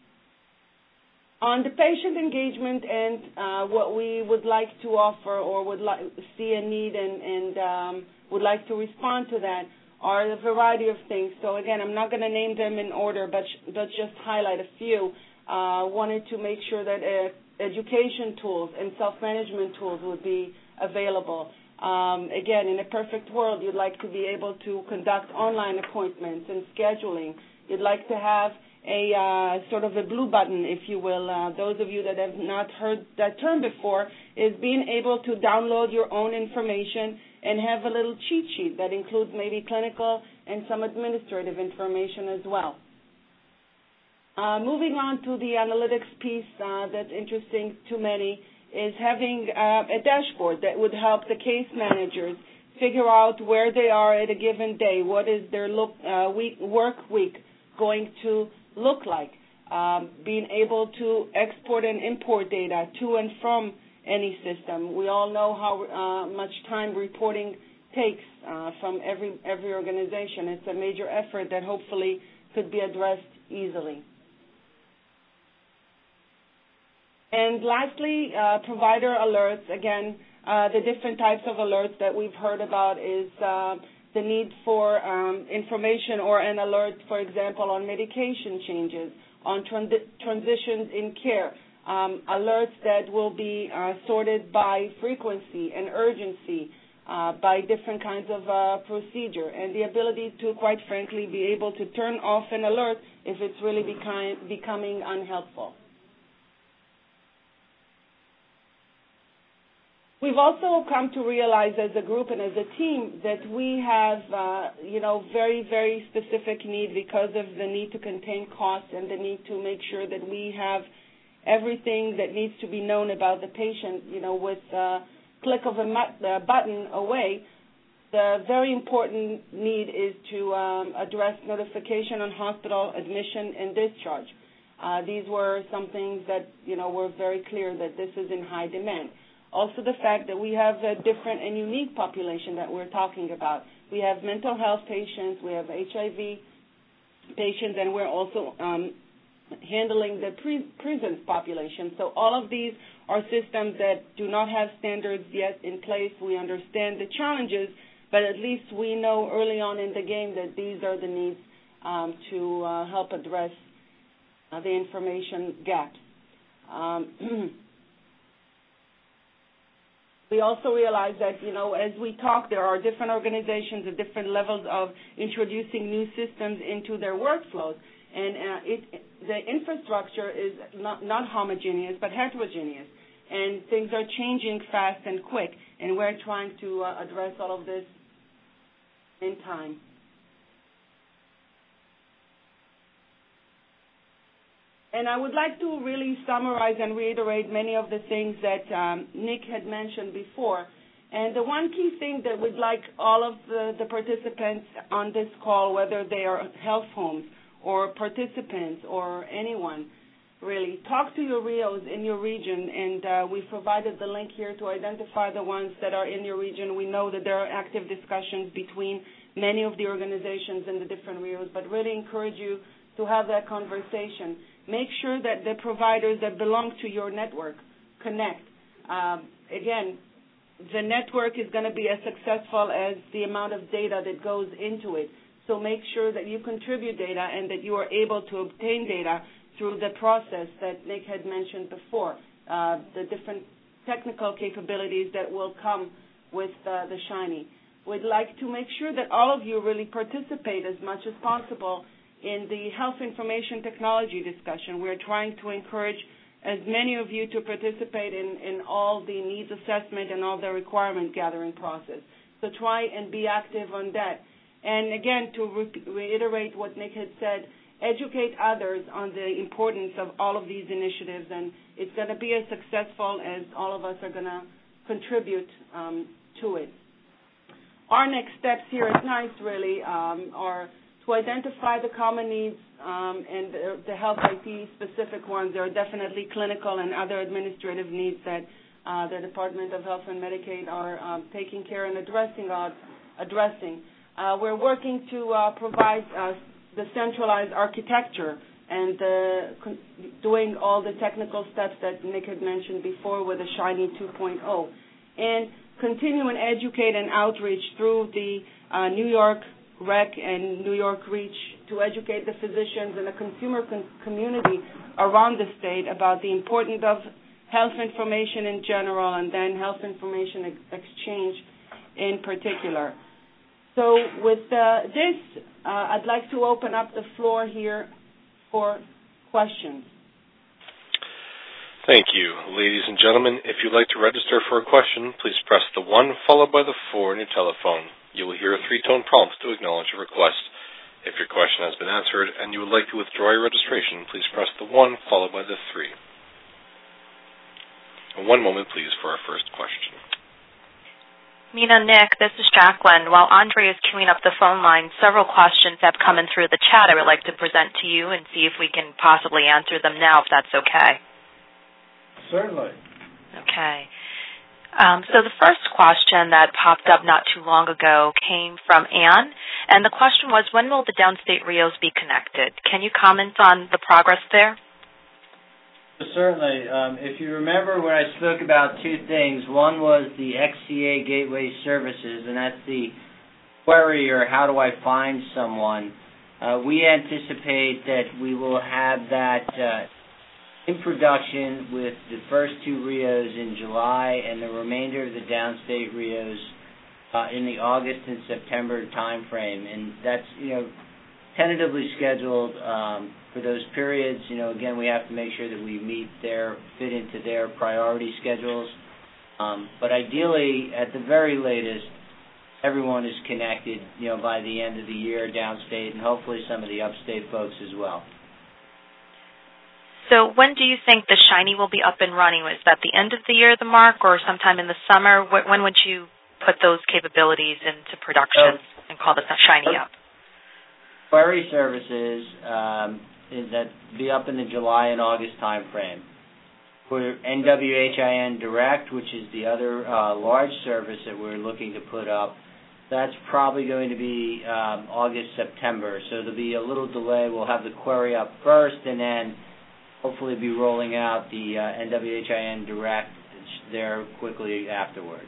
Speaker 2: On the patient engagement and what we would like to offer or would like see a need and would like to respond to that are a variety of things. So again, I'm not going to name them in order, but just highlight a few. Wanted to make sure that education tools and self-management tools would be available. Again, in a perfect world, you'd like to be able to conduct online appointments and scheduling. You'd like to have a sort of a blue button, if you will. Those of you that have not heard that term before, is being able to download your own information and have a little cheat sheet that includes maybe clinical and some administrative information as well. Moving on to the analytics piece that's interesting to many is having a dashboard that would help the case managers figure out where they are at a given day, what is their work week going to look like, being able to export and import data to and from any system. We all know how much time reporting takes from every organization. It's a major effort that hopefully could be addressed easily. And lastly, provider alerts. Again, the different types of alerts that we've heard about is the need for information or an alert, for example, on medication changes, on transitions in care, alerts that will be sorted by frequency and urgency, by different kinds of procedure, and the ability to, quite frankly, be able to turn off an alert if it's really becoming unhelpful. We've also come to realize as a group and as a team that we have, very, very specific need because of the need to contain costs and the need to make sure that we have everything that needs to be known about the patient, with a click of a button away. The very important need is to address notification on hospital admission and discharge. These were some things that, were very clear that this is in high demand. Also the fact that we have a different and unique population that we're talking about. We have mental health patients, we have HIV patients, and we're also handling the prisons population. So all of these are systems that do not have standards yet in place. We understand the challenges, but at least we know early on in the game that these are the needs to help address the information gaps. We also realize that, as we talk, there are different organizations at different levels of introducing new systems into their workflows. And the infrastructure is not homogeneous, but heterogeneous. And things are changing fast and quick. And we're trying to address all of this in time. And I would like to really summarize and reiterate many of the things that Nick had mentioned before. And the one key thing that we'd like all of the participants on this call, whether they are health homes or participants or anyone, really, talk to your RIOs in your region, and we've provided the link here to identify the ones that are in your region. We know that there are active discussions between many of the organizations and the different RIOs, but really encourage you to have that conversation. Make sure that the providers that belong to your network connect. Again, the network is going to be as successful as the amount of data that goes into it. So make sure that you contribute data and that you are able to obtain data through the process that Nick had mentioned before, the different technical capabilities that will come with the Shiny. We'd like to make sure that all of you really participate as much as possible in the health information technology discussion. We're trying to encourage as many of you to participate in all the needs assessment and all the requirement gathering process. So try and be active on that. And again, to reiterate what Nick had said, educate others on the importance of all of these initiatives, and it's going to be as successful as all of us are going to contribute to it. Our next steps here at NICE really are to identify the common needs and the health IT specific ones. There are definitely clinical and other administrative needs that the Department of Health and Medicaid are taking care and addressing. We're working to provide the centralized architecture and doing all the technical steps that Nick had mentioned before with the Shiny 2.0. And continue and educate and outreach through the New York REC and New York REACH to educate the physicians and the consumer community around the state about the importance of health information in general and then health information exchange in particular. So with this, I'd like to open up the floor here for questions.
Speaker 1: Thank you. Ladies and gentlemen, if you'd like to register for a question, please press the 1 followed by the 4 on your telephone. You will hear a 3-tone prompt to acknowledge your request. If your question has been answered and you would like to withdraw your registration, please press the 1 followed by the 3. And 1 moment, please, for our first question.
Speaker 4: Mina, Nick, this is Jacqueline. While Andre is queuing up the phone line, several questions have come in through the chat I would like to present to you and see if we can possibly answer them now, if that's okay.
Speaker 3: Certainly.
Speaker 4: Okay. So the first question that popped up not too long ago came from Anne, and the question was, when will the downstate RIOs be connected? Can you comment on the progress there?
Speaker 3: Certainly. If you remember when I spoke about 2 things, one was the XCA Gateway Services, and that's the query or how do I find someone. We anticipate that we will have that in production with the first 2 RIOs in July and the remainder of the downstate RIOs in the August and September time frame. And that's, tentatively scheduled for those periods. Again, we have to make sure that we fit into their priority schedules. But ideally, at the very latest, everyone is connected, by the end of the year downstate and hopefully some of the upstate folks as well.
Speaker 4: So when do you think the Shiny will be up and running? Is that the end of the year, the mark, or sometime in the summer? When would you put those capabilities into production and call the Shiny up?
Speaker 3: Query services is that be up in the July and August time frame. For NWHIN Direct, which is the other large service that we're looking to put up, that's probably going to be August, September. So there'll be a little delay. We'll have the query up first and then hopefully be rolling out the NWHIN Direct there quickly afterwards.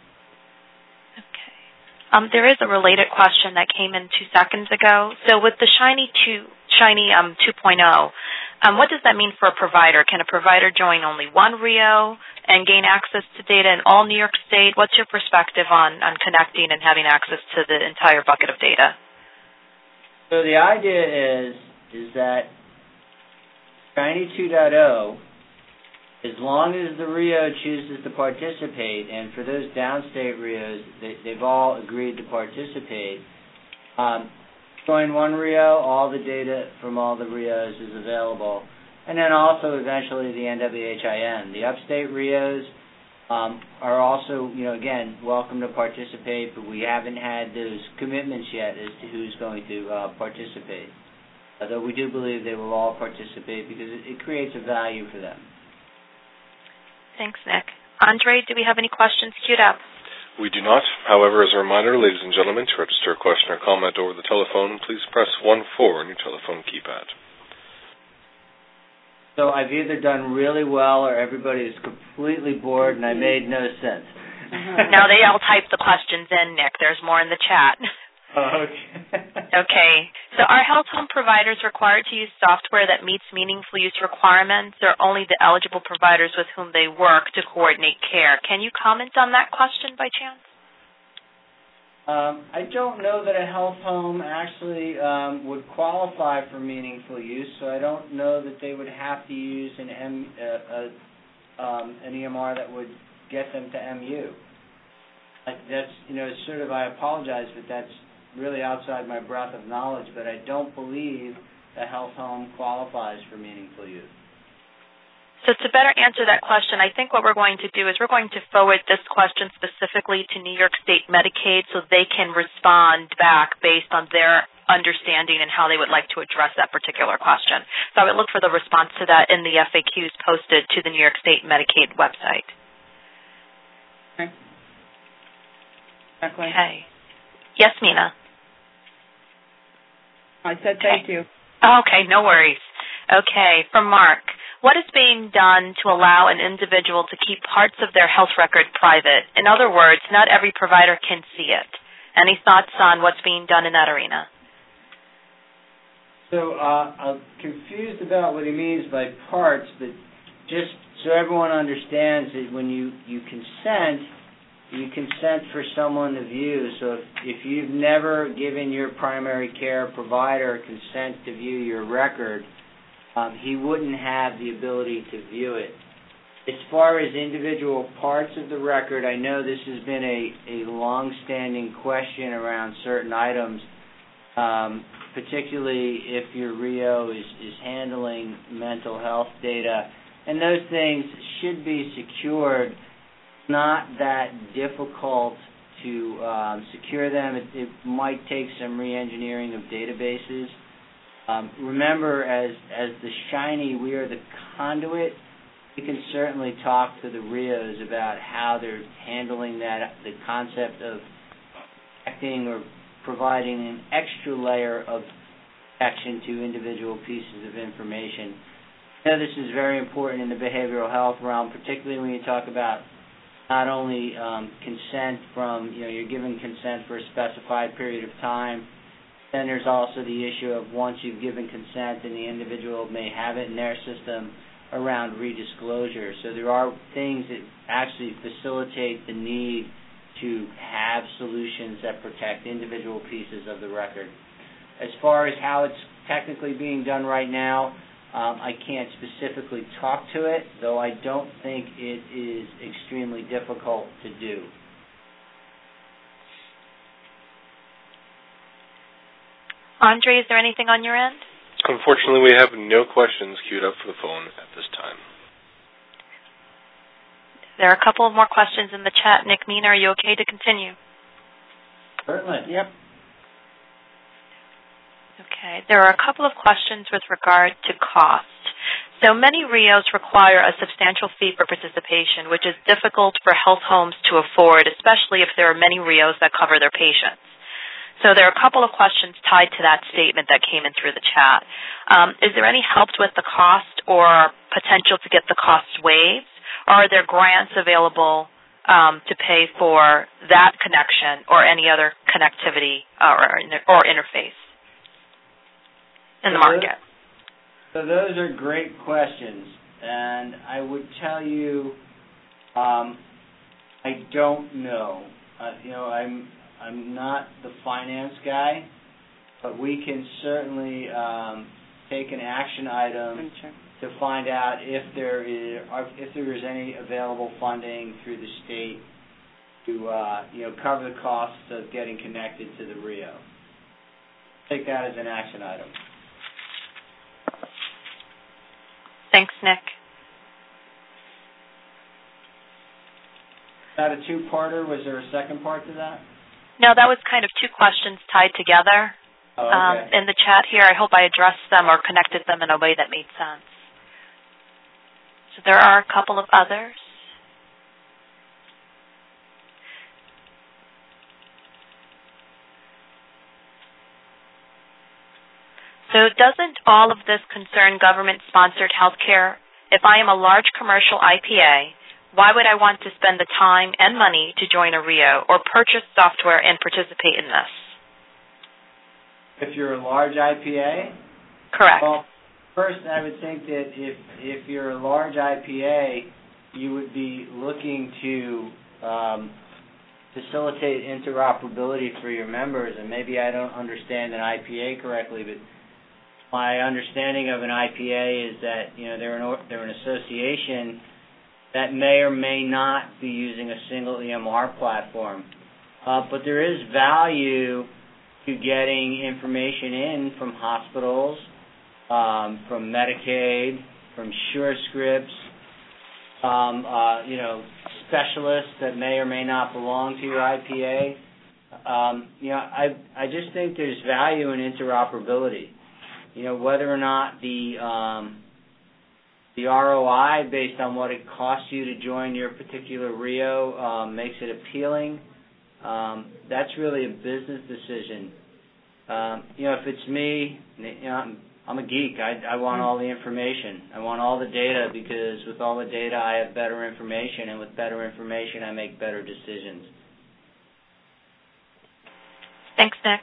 Speaker 4: Okay. There is a related question that came in 2 seconds ago. So with the Shiny 2.0, what does that mean for a provider? Can a provider join only one RIO and gain access to data in all New York State? What's your perspective on connecting and having access to the entire bucket of data?
Speaker 3: So the idea is that Shiny 2.0, as long as the RIO chooses to participate, and for those downstate RIOs, they've all agreed to participate, join one RIO, all the data from all the RIOs is available. and then also eventually the NWHIN. The upstate RIOs are also, again, welcome to participate, but we haven't had those commitments yet as to who's going to participate. Although we do believe they will all participate because it creates a value for them.
Speaker 4: Thanks, Nick. Andre, do we have any questions queued up?
Speaker 1: We do not. However, as a reminder, ladies and gentlemen, to register a question or comment over the telephone, please press 1-4 on your telephone keypad.
Speaker 3: So I've either done really well or everybody is completely bored and I made no sense.
Speaker 4: No, they all typed the questions in, Nick. There's more in the chat.
Speaker 3: Oh, okay.
Speaker 4: Okay. So are health home providers required to use software that meets meaningful use requirements, or only the eligible providers with whom they work to coordinate care? Can you comment on that question by chance?
Speaker 3: I don't know that a health home actually would qualify for meaningful use, so I don't know that they would have to use an EMR that would get them to MU. That's, sort of, I apologize, but that's really outside my breadth of knowledge, but I don't believe a health home qualifies for meaningful use.
Speaker 4: So to better answer that question, I think what we're going to do is we're going to forward this question specifically to New York State Medicaid so they can respond back based on their understanding and how they would like to address that particular question. So I would look for the response to that in the FAQs posted to the New York State Medicaid website.
Speaker 2: Okay.
Speaker 4: Okay. Yes, Mina?
Speaker 2: I said thank you.
Speaker 4: Okay, no worries. Okay, from Mark. What is being done to allow an individual to keep parts of their health record private? In other words, not every provider can see it. Any thoughts on what's being done in that arena?
Speaker 3: So I'm confused about what he means by parts, but just so everyone understands that when you consent for someone to view. So if you've never given your primary care provider consent to view your record, he wouldn't have the ability to view it. As far as individual parts of the record, I know this has been a long-standing question around certain items, particularly if your RIO is handling mental health data. And those things should be secured. Not that difficult to secure them. It might take some re-engineering of databases. Remember, as the Shiny, we are the conduit. We can certainly talk to the RIOs about how they're handling that, the concept of protecting or providing an extra layer of protection to individual pieces of information. I know this is very important in the behavioral health realm, particularly when you talk about not only consent from, you're given consent for a specified period of time. Then there's also the issue of once you've given consent and the individual may have it in their system around redisclosure. So there are things that actually facilitate the need to have solutions that protect individual pieces of the record. As far as how it's technically being done right now, I can't specifically talk to it, though I don't think it is extremely difficult to do.
Speaker 1: Andre, is there anything on your end? Unfortunately, we have no questions queued up for the phone at this time.
Speaker 4: There are a couple of more questions in the chat. Nick, Mina, are you okay to continue?
Speaker 3: Certainly. Yep.
Speaker 4: Okay. There are a couple of questions with regard to cost. So many RIOs require a substantial fee for participation, which is difficult for health homes to afford, especially if there are many RIOs that cover their patients. So there are a couple of questions tied to that statement that came in through the chat. Is there any help with the cost or potential to get the costs waived? Or are there grants available to pay for that connection or any other connectivity or interface in the market?
Speaker 3: So those are great questions. And I would tell you, I don't know. I'm not the finance guy, but we can certainly take an action item to find out if there is any available funding through the state to cover the costs of getting connected to the RIO. Take that as an action item.
Speaker 4: Thanks, Nick.
Speaker 3: Is that a two-parter? Was there a second part to that?
Speaker 4: No, that was kind of two questions tied together in the chat here. I hope I addressed them or connected them in a way that made sense. So there are a couple of others. So doesn't all of this concern government-sponsored health care? If I am a large commercial IPA, why would I want to spend the time and money to join a RIO or purchase software and participate in this?
Speaker 3: If you're a large IPA?
Speaker 4: Correct.
Speaker 3: Well, first, I would think that if you're a large IPA, you would be looking to facilitate interoperability for your members. And maybe I don't understand an IPA correctly, but my understanding of an IPA is that they're an association that may or may not be using a single EMR platform. But there is value to getting information in from hospitals, from Medicaid, from SureScripts, specialists that may or may not belong to your IPA. I just think there's value in interoperability. Whether or not the ROI based on what it costs you to join your particular RIO makes it appealing, that's really a business decision. If it's me, I'm a geek. I want all the information. I want all the data because with all the data I have better information, and with better information I make better decisions.
Speaker 4: Thanks, Nick.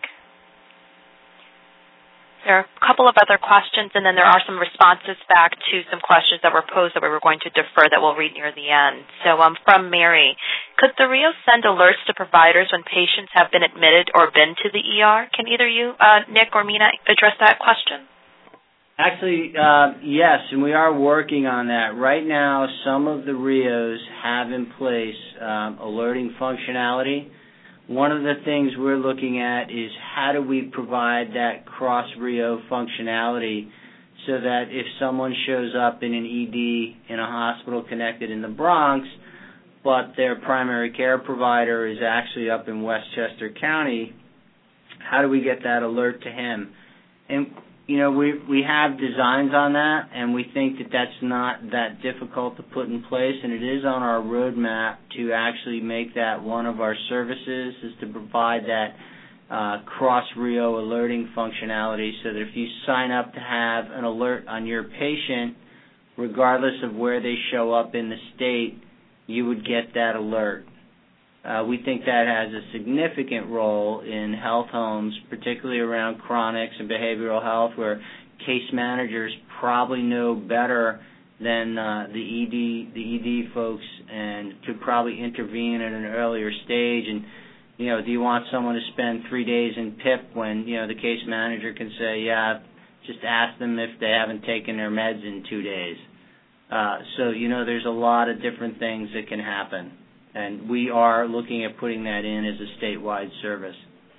Speaker 4: There are a couple of other questions, and then there are some responses back to some questions that were posed that we were going to defer that we'll read near the end. So from Mary, could the RIO send alerts to providers when patients have been admitted or been to the ER? Can either you, Nick or Mina, address that question?
Speaker 3: Actually, yes, and we are working on that. Right now, some of the RIOs have in place alerting functionality. One of the things we're looking at is how do we provide that cross-RIO functionality so that if someone shows up in an ED in a hospital connected in the Bronx, but their primary care provider is actually up in Westchester County, how do we get that alert to him? And we have designs on that, and we think that that's not that difficult to put in place, and it is on our roadmap to actually make that one of our services, is to provide that cross-RIO alerting functionality so that if you sign up to have an alert on your patient, regardless of where they show up in the state, you would get that alert. We think that has a significant role in health homes, particularly around chronics and behavioral health, where case managers probably know better than the ED folks and could probably intervene at an earlier stage. And, do you want someone to spend 3 days in PIP when, the case manager can say, yeah, just ask them if they haven't taken their meds in 2 days. So, there's a lot of different things that can happen. And we are looking at putting that in as a statewide service.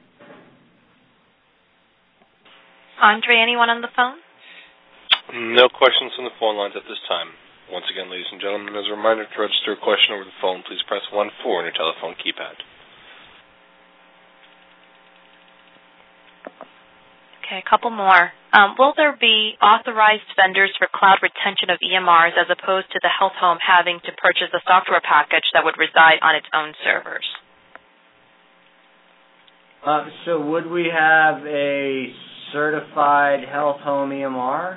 Speaker 4: Andre, anyone on the phone?
Speaker 1: No questions on the phone lines at this time. Once again, ladies and gentlemen, as a reminder to register a question over the phone, please press 1-4 on your telephone keypad.
Speaker 4: Okay, a couple more. Will there be authorized vendors for cloud retention of EMRs as opposed to the health home having to purchase a software package that would reside on its own servers?
Speaker 3: So would we have a certified health home EMR?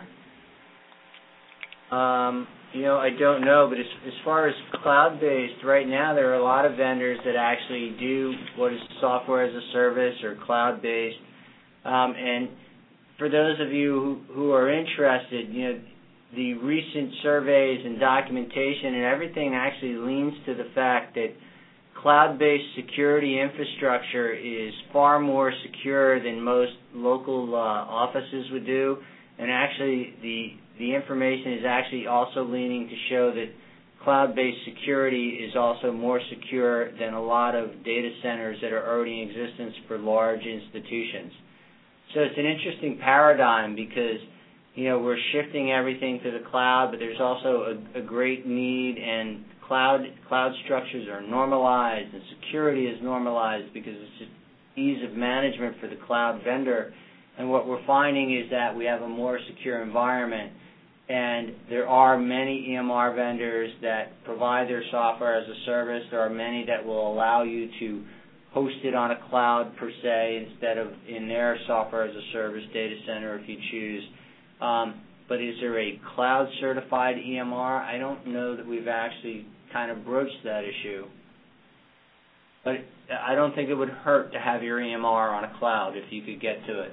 Speaker 3: I don't know, but as far as cloud-based, right now there are a lot of vendors that actually do what is software as a service or cloud-based. And for those of you who are interested, the recent surveys and documentation and everything actually leans to the fact that cloud-based security infrastructure is far more secure than most local offices would do. And actually, the information is actually also leaning to show that cloud-based security is also more secure than a lot of data centers that are already in existence for large institutions. So it's an interesting paradigm because we're shifting everything to the cloud, but there's also a great need, and cloud structures are normalized and security is normalized because it's just ease of management for the cloud vendor. And what we're finding is that we have a more secure environment, and there are many EMR vendors that provide their software as a service. There are many that will allow you to host it on a cloud per se instead of in their software as a service data center if you choose. But is there a cloud certified EMR? I don't know that we've actually kind of broached that issue. But I don't think it would hurt to have your EMR on a cloud if you could get to it.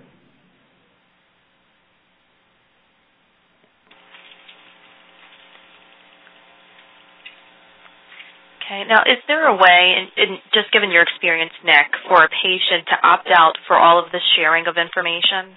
Speaker 4: Okay. Now, is there a way, just given your experience, Nick, for a patient to opt out for all of the sharing of information?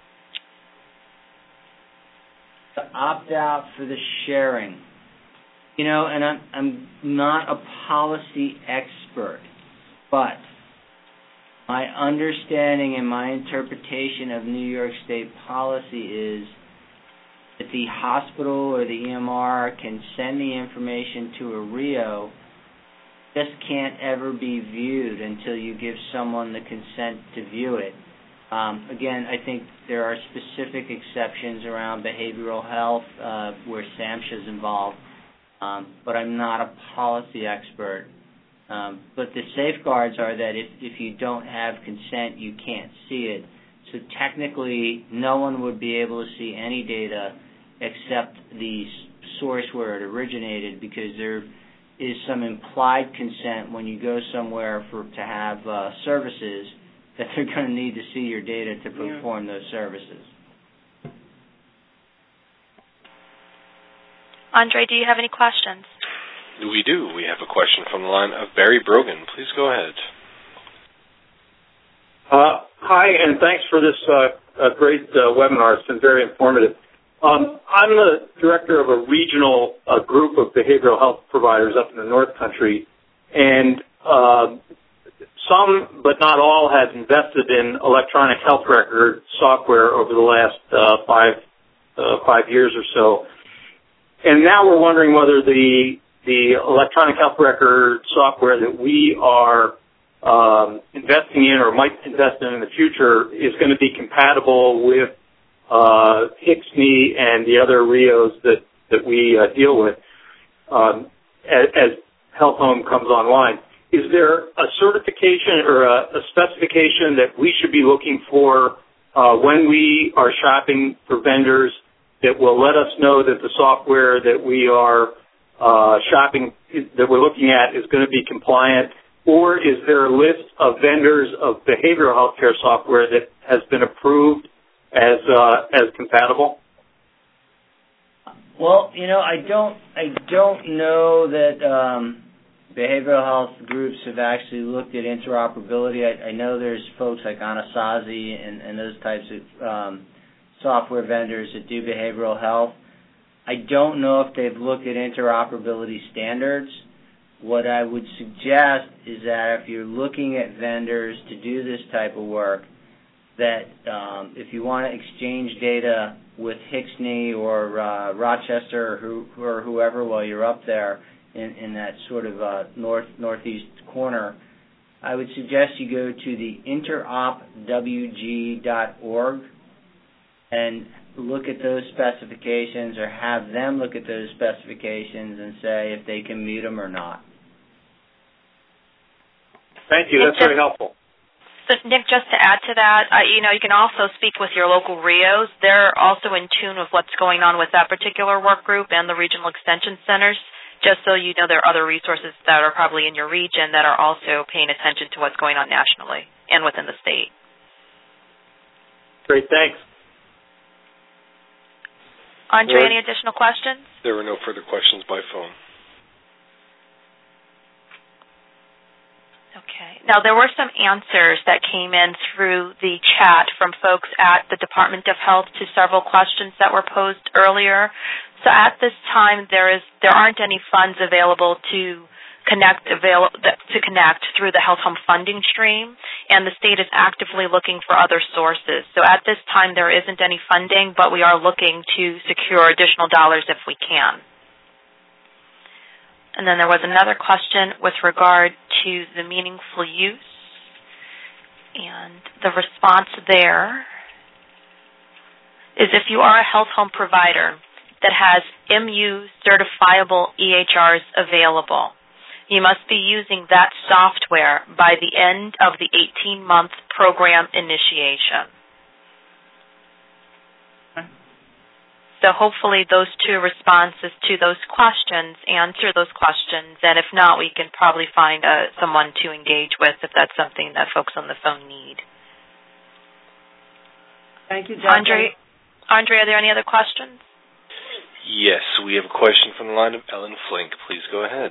Speaker 3: To opt out for the sharing. And I'm not a policy expert, but my understanding and my interpretation of New York State policy is that the hospital or the EMR can send the information to a RIO, just can't ever be viewed until you give someone the consent to view it. Again, I think there are specific exceptions around behavioral health where SAMHSA is involved, but I'm not a policy expert. But the safeguards are that if you don't have consent, you can't see it. So technically, no one would be able to see any data except the source where it originated, because there is some implied consent when you go somewhere to have services that they're going to need to see your data to perform those services.
Speaker 4: Andre, do you have any questions?
Speaker 1: We do. We have a question from the line of Barry Brogan. Please go ahead.
Speaker 5: Hi, and thanks for this great webinar. It's been very informative. I'm the director of a regional group of behavioral health providers up in the North Country, and some, but not all, have invested in electronic health record software over the last 5 years or so. And now we're wondering whether the electronic health record software that we are investing in or might invest in the future is going to be compatible with HCSCNI and the other RIOs that we deal with as Health Home comes online. Is there a certification or a specification that we should be looking for when we are shopping for vendors that will let us know that the software that we are that we're looking at is going to be compliant? Or is there a list of vendors of behavioral health care software that has been approved as compatible?
Speaker 3: Well, I don't know that behavioral health groups have actually looked at interoperability. I know there's folks like Anasazi and those types of software vendors that do behavioral health. I don't know if they've looked at interoperability standards. What I would suggest is that if you're looking at vendors to do this type of work, that if you want to exchange data with HCSCNI or Rochester or whoever while you're up there in that sort of northeast corner, I would suggest you go to the interopwg.org and look at those specifications, or have them look at those specifications and say if they can meet them or not.
Speaker 5: Thank you. That's very helpful.
Speaker 4: So, Nick, just to add to that, you can also speak with your local RIOs. They're also in tune with what's going on with that particular work group and the regional extension centers, just so you know there are other resources that are probably in your region that are also paying attention to what's going on nationally and within the state.
Speaker 5: Great, thanks.
Speaker 4: Andre, any additional questions?
Speaker 1: There were no further questions by phone.
Speaker 4: Okay. Now, there were some answers that came in through the chat from folks at the Department of Health to several questions that were posed earlier. So at this time, there aren't any funds available to connect through the Health Home funding stream, and the state is actively looking for other sources. So at this time, there isn't any funding, but we are looking to secure additional dollars if we can. And then there was another question with regard to the meaningful use, and the response there is if you are a Health Home provider that has MU certifiable EHRs available, you must be using that software by the end of the 18-month program initiation. So hopefully those two responses to those questions answer those questions, and if not, we can probably find someone to engage with if that's something that folks on the phone need.
Speaker 2: Thank you, Jacqueline.
Speaker 4: Andre, are there any other questions?
Speaker 1: Yes, we have a question from the line of Ellen Flink. Please go ahead.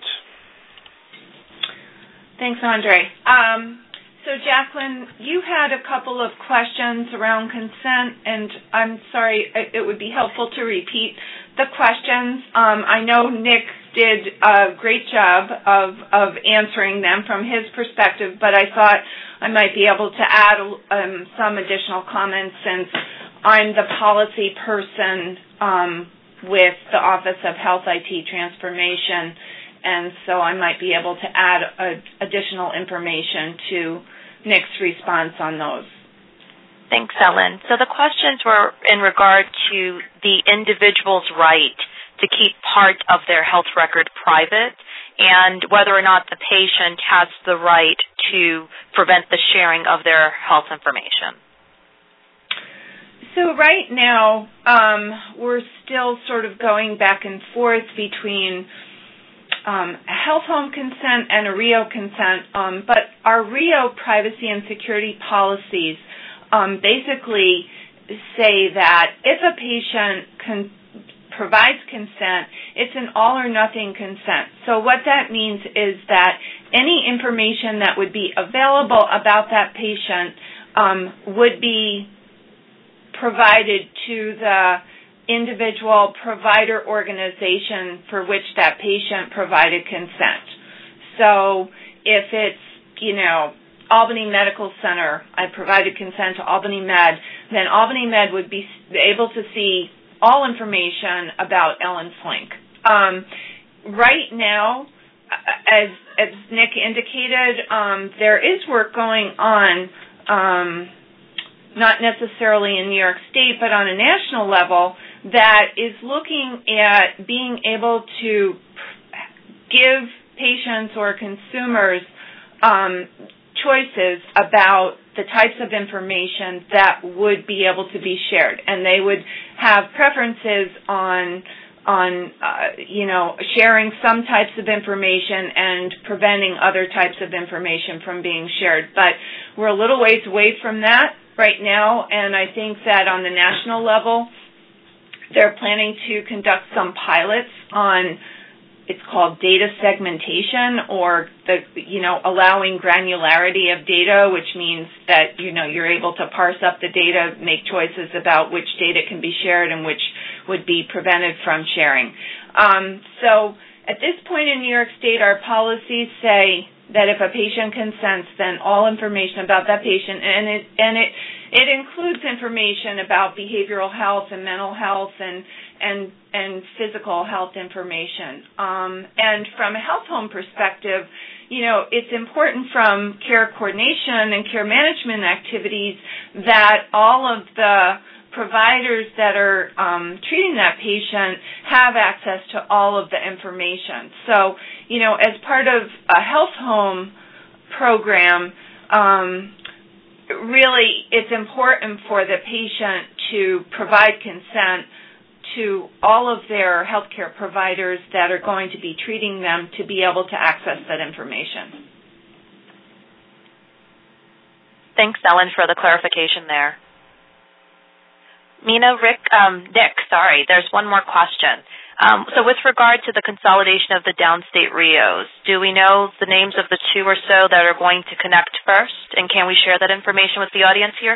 Speaker 6: Thanks, Andre. So, Jacqueline, you had a couple of questions around consent, and I'm sorry, it would be helpful to repeat the questions. I know Nick did a great job of answering them from his perspective, but I thought I might be able to add some additional comments since I'm the policy person with the Office of Health IT Transformation, and so I might be able to add additional information to Nick's response on those.
Speaker 4: Thanks, Ellen. So the questions were in regard to the individual's right to keep part of their health record private and whether or not the patient has the right to prevent the sharing of their health information.
Speaker 6: So right now, we're still sort of going back and forth between a Health Home consent and a RIO consent, but our RIO privacy and security policies basically say that if a patient provides consent, it's an all-or-nothing consent. So what that means is that any information that would be available about that patient would be provided to the individual provider organization for which that patient provided consent. So if it's, Albany Medical Center, I provided consent to Albany Med, then Albany Med would be able to see all information about Ellen Flink. Right now, as Nick indicated, there is work going on, not necessarily in New York State, but on a national level, that is looking at being able to give patients or consumers choices about the types of information that would be able to be shared, and they would have preferences on sharing some types of information and preventing other types of information from being shared. But we're a little ways away from that right now, and I think that on the national level, they're planning to conduct some pilots on, it's called data segmentation, or allowing granularity of data, which means that, you're able to parse up the data, make choices about which data can be shared and which would be prevented from sharing. So at this point in New York State, our policies say that if a patient consents, then all information about that patient, and it includes information about behavioral health and mental health and physical health information. And from a Health Home perspective, it's important from care coordination and care management activities that all of the providers that are treating that patient have access to all of the information. So, as part of a Health Home program, really it's important for the patient to provide consent to all of their healthcare providers that are going to be treating them to be able to access that information.
Speaker 4: Thanks, Ellen, for the clarification there. Nick, there's one more question. So with regard to the consolidation of the downstate RIOs, do we know the names of the two or so that are going to connect first? And can we share that information with the audience here?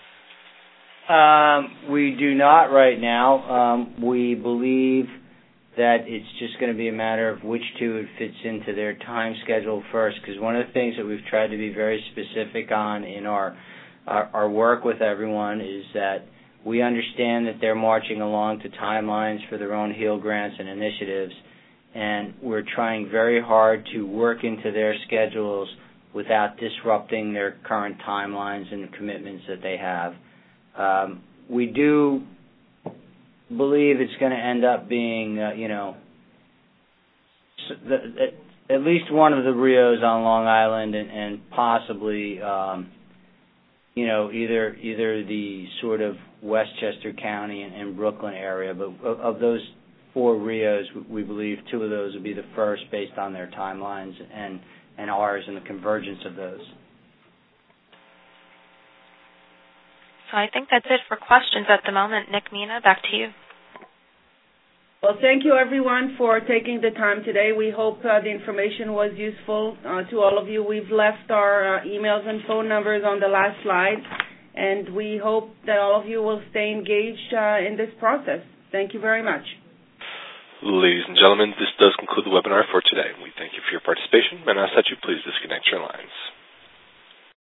Speaker 3: We do not right now. We believe that it's just going to be a matter of which two it fits into their time schedule first, because one of the things that we've tried to be very specific on in our work with everyone is that we understand that they're marching along to timelines for their own HEAL grants and initiatives, and we're trying very hard to work into their schedules without disrupting their current timelines and commitments that they have. We do believe it's going to end up being, at least one of the RIOs on Long Island, and possibly, either the sort of Westchester County and Brooklyn area. But of those 4 RIOs, we believe 2 of those will be the first based on their timelines and ours and the convergence of those.
Speaker 4: So I think that's it for questions at the moment. Nick, Mina, back to you.
Speaker 2: Well, thank you, everyone, for taking the time today. We hope the information was useful to all of you. We've left our emails and phone numbers on the last slide, and we hope that all of you will stay engaged in this process. Thank you very much.
Speaker 1: Ladies and gentlemen, this does conclude the webinar for today. We thank you for your participation and ask that you please disconnect your lines.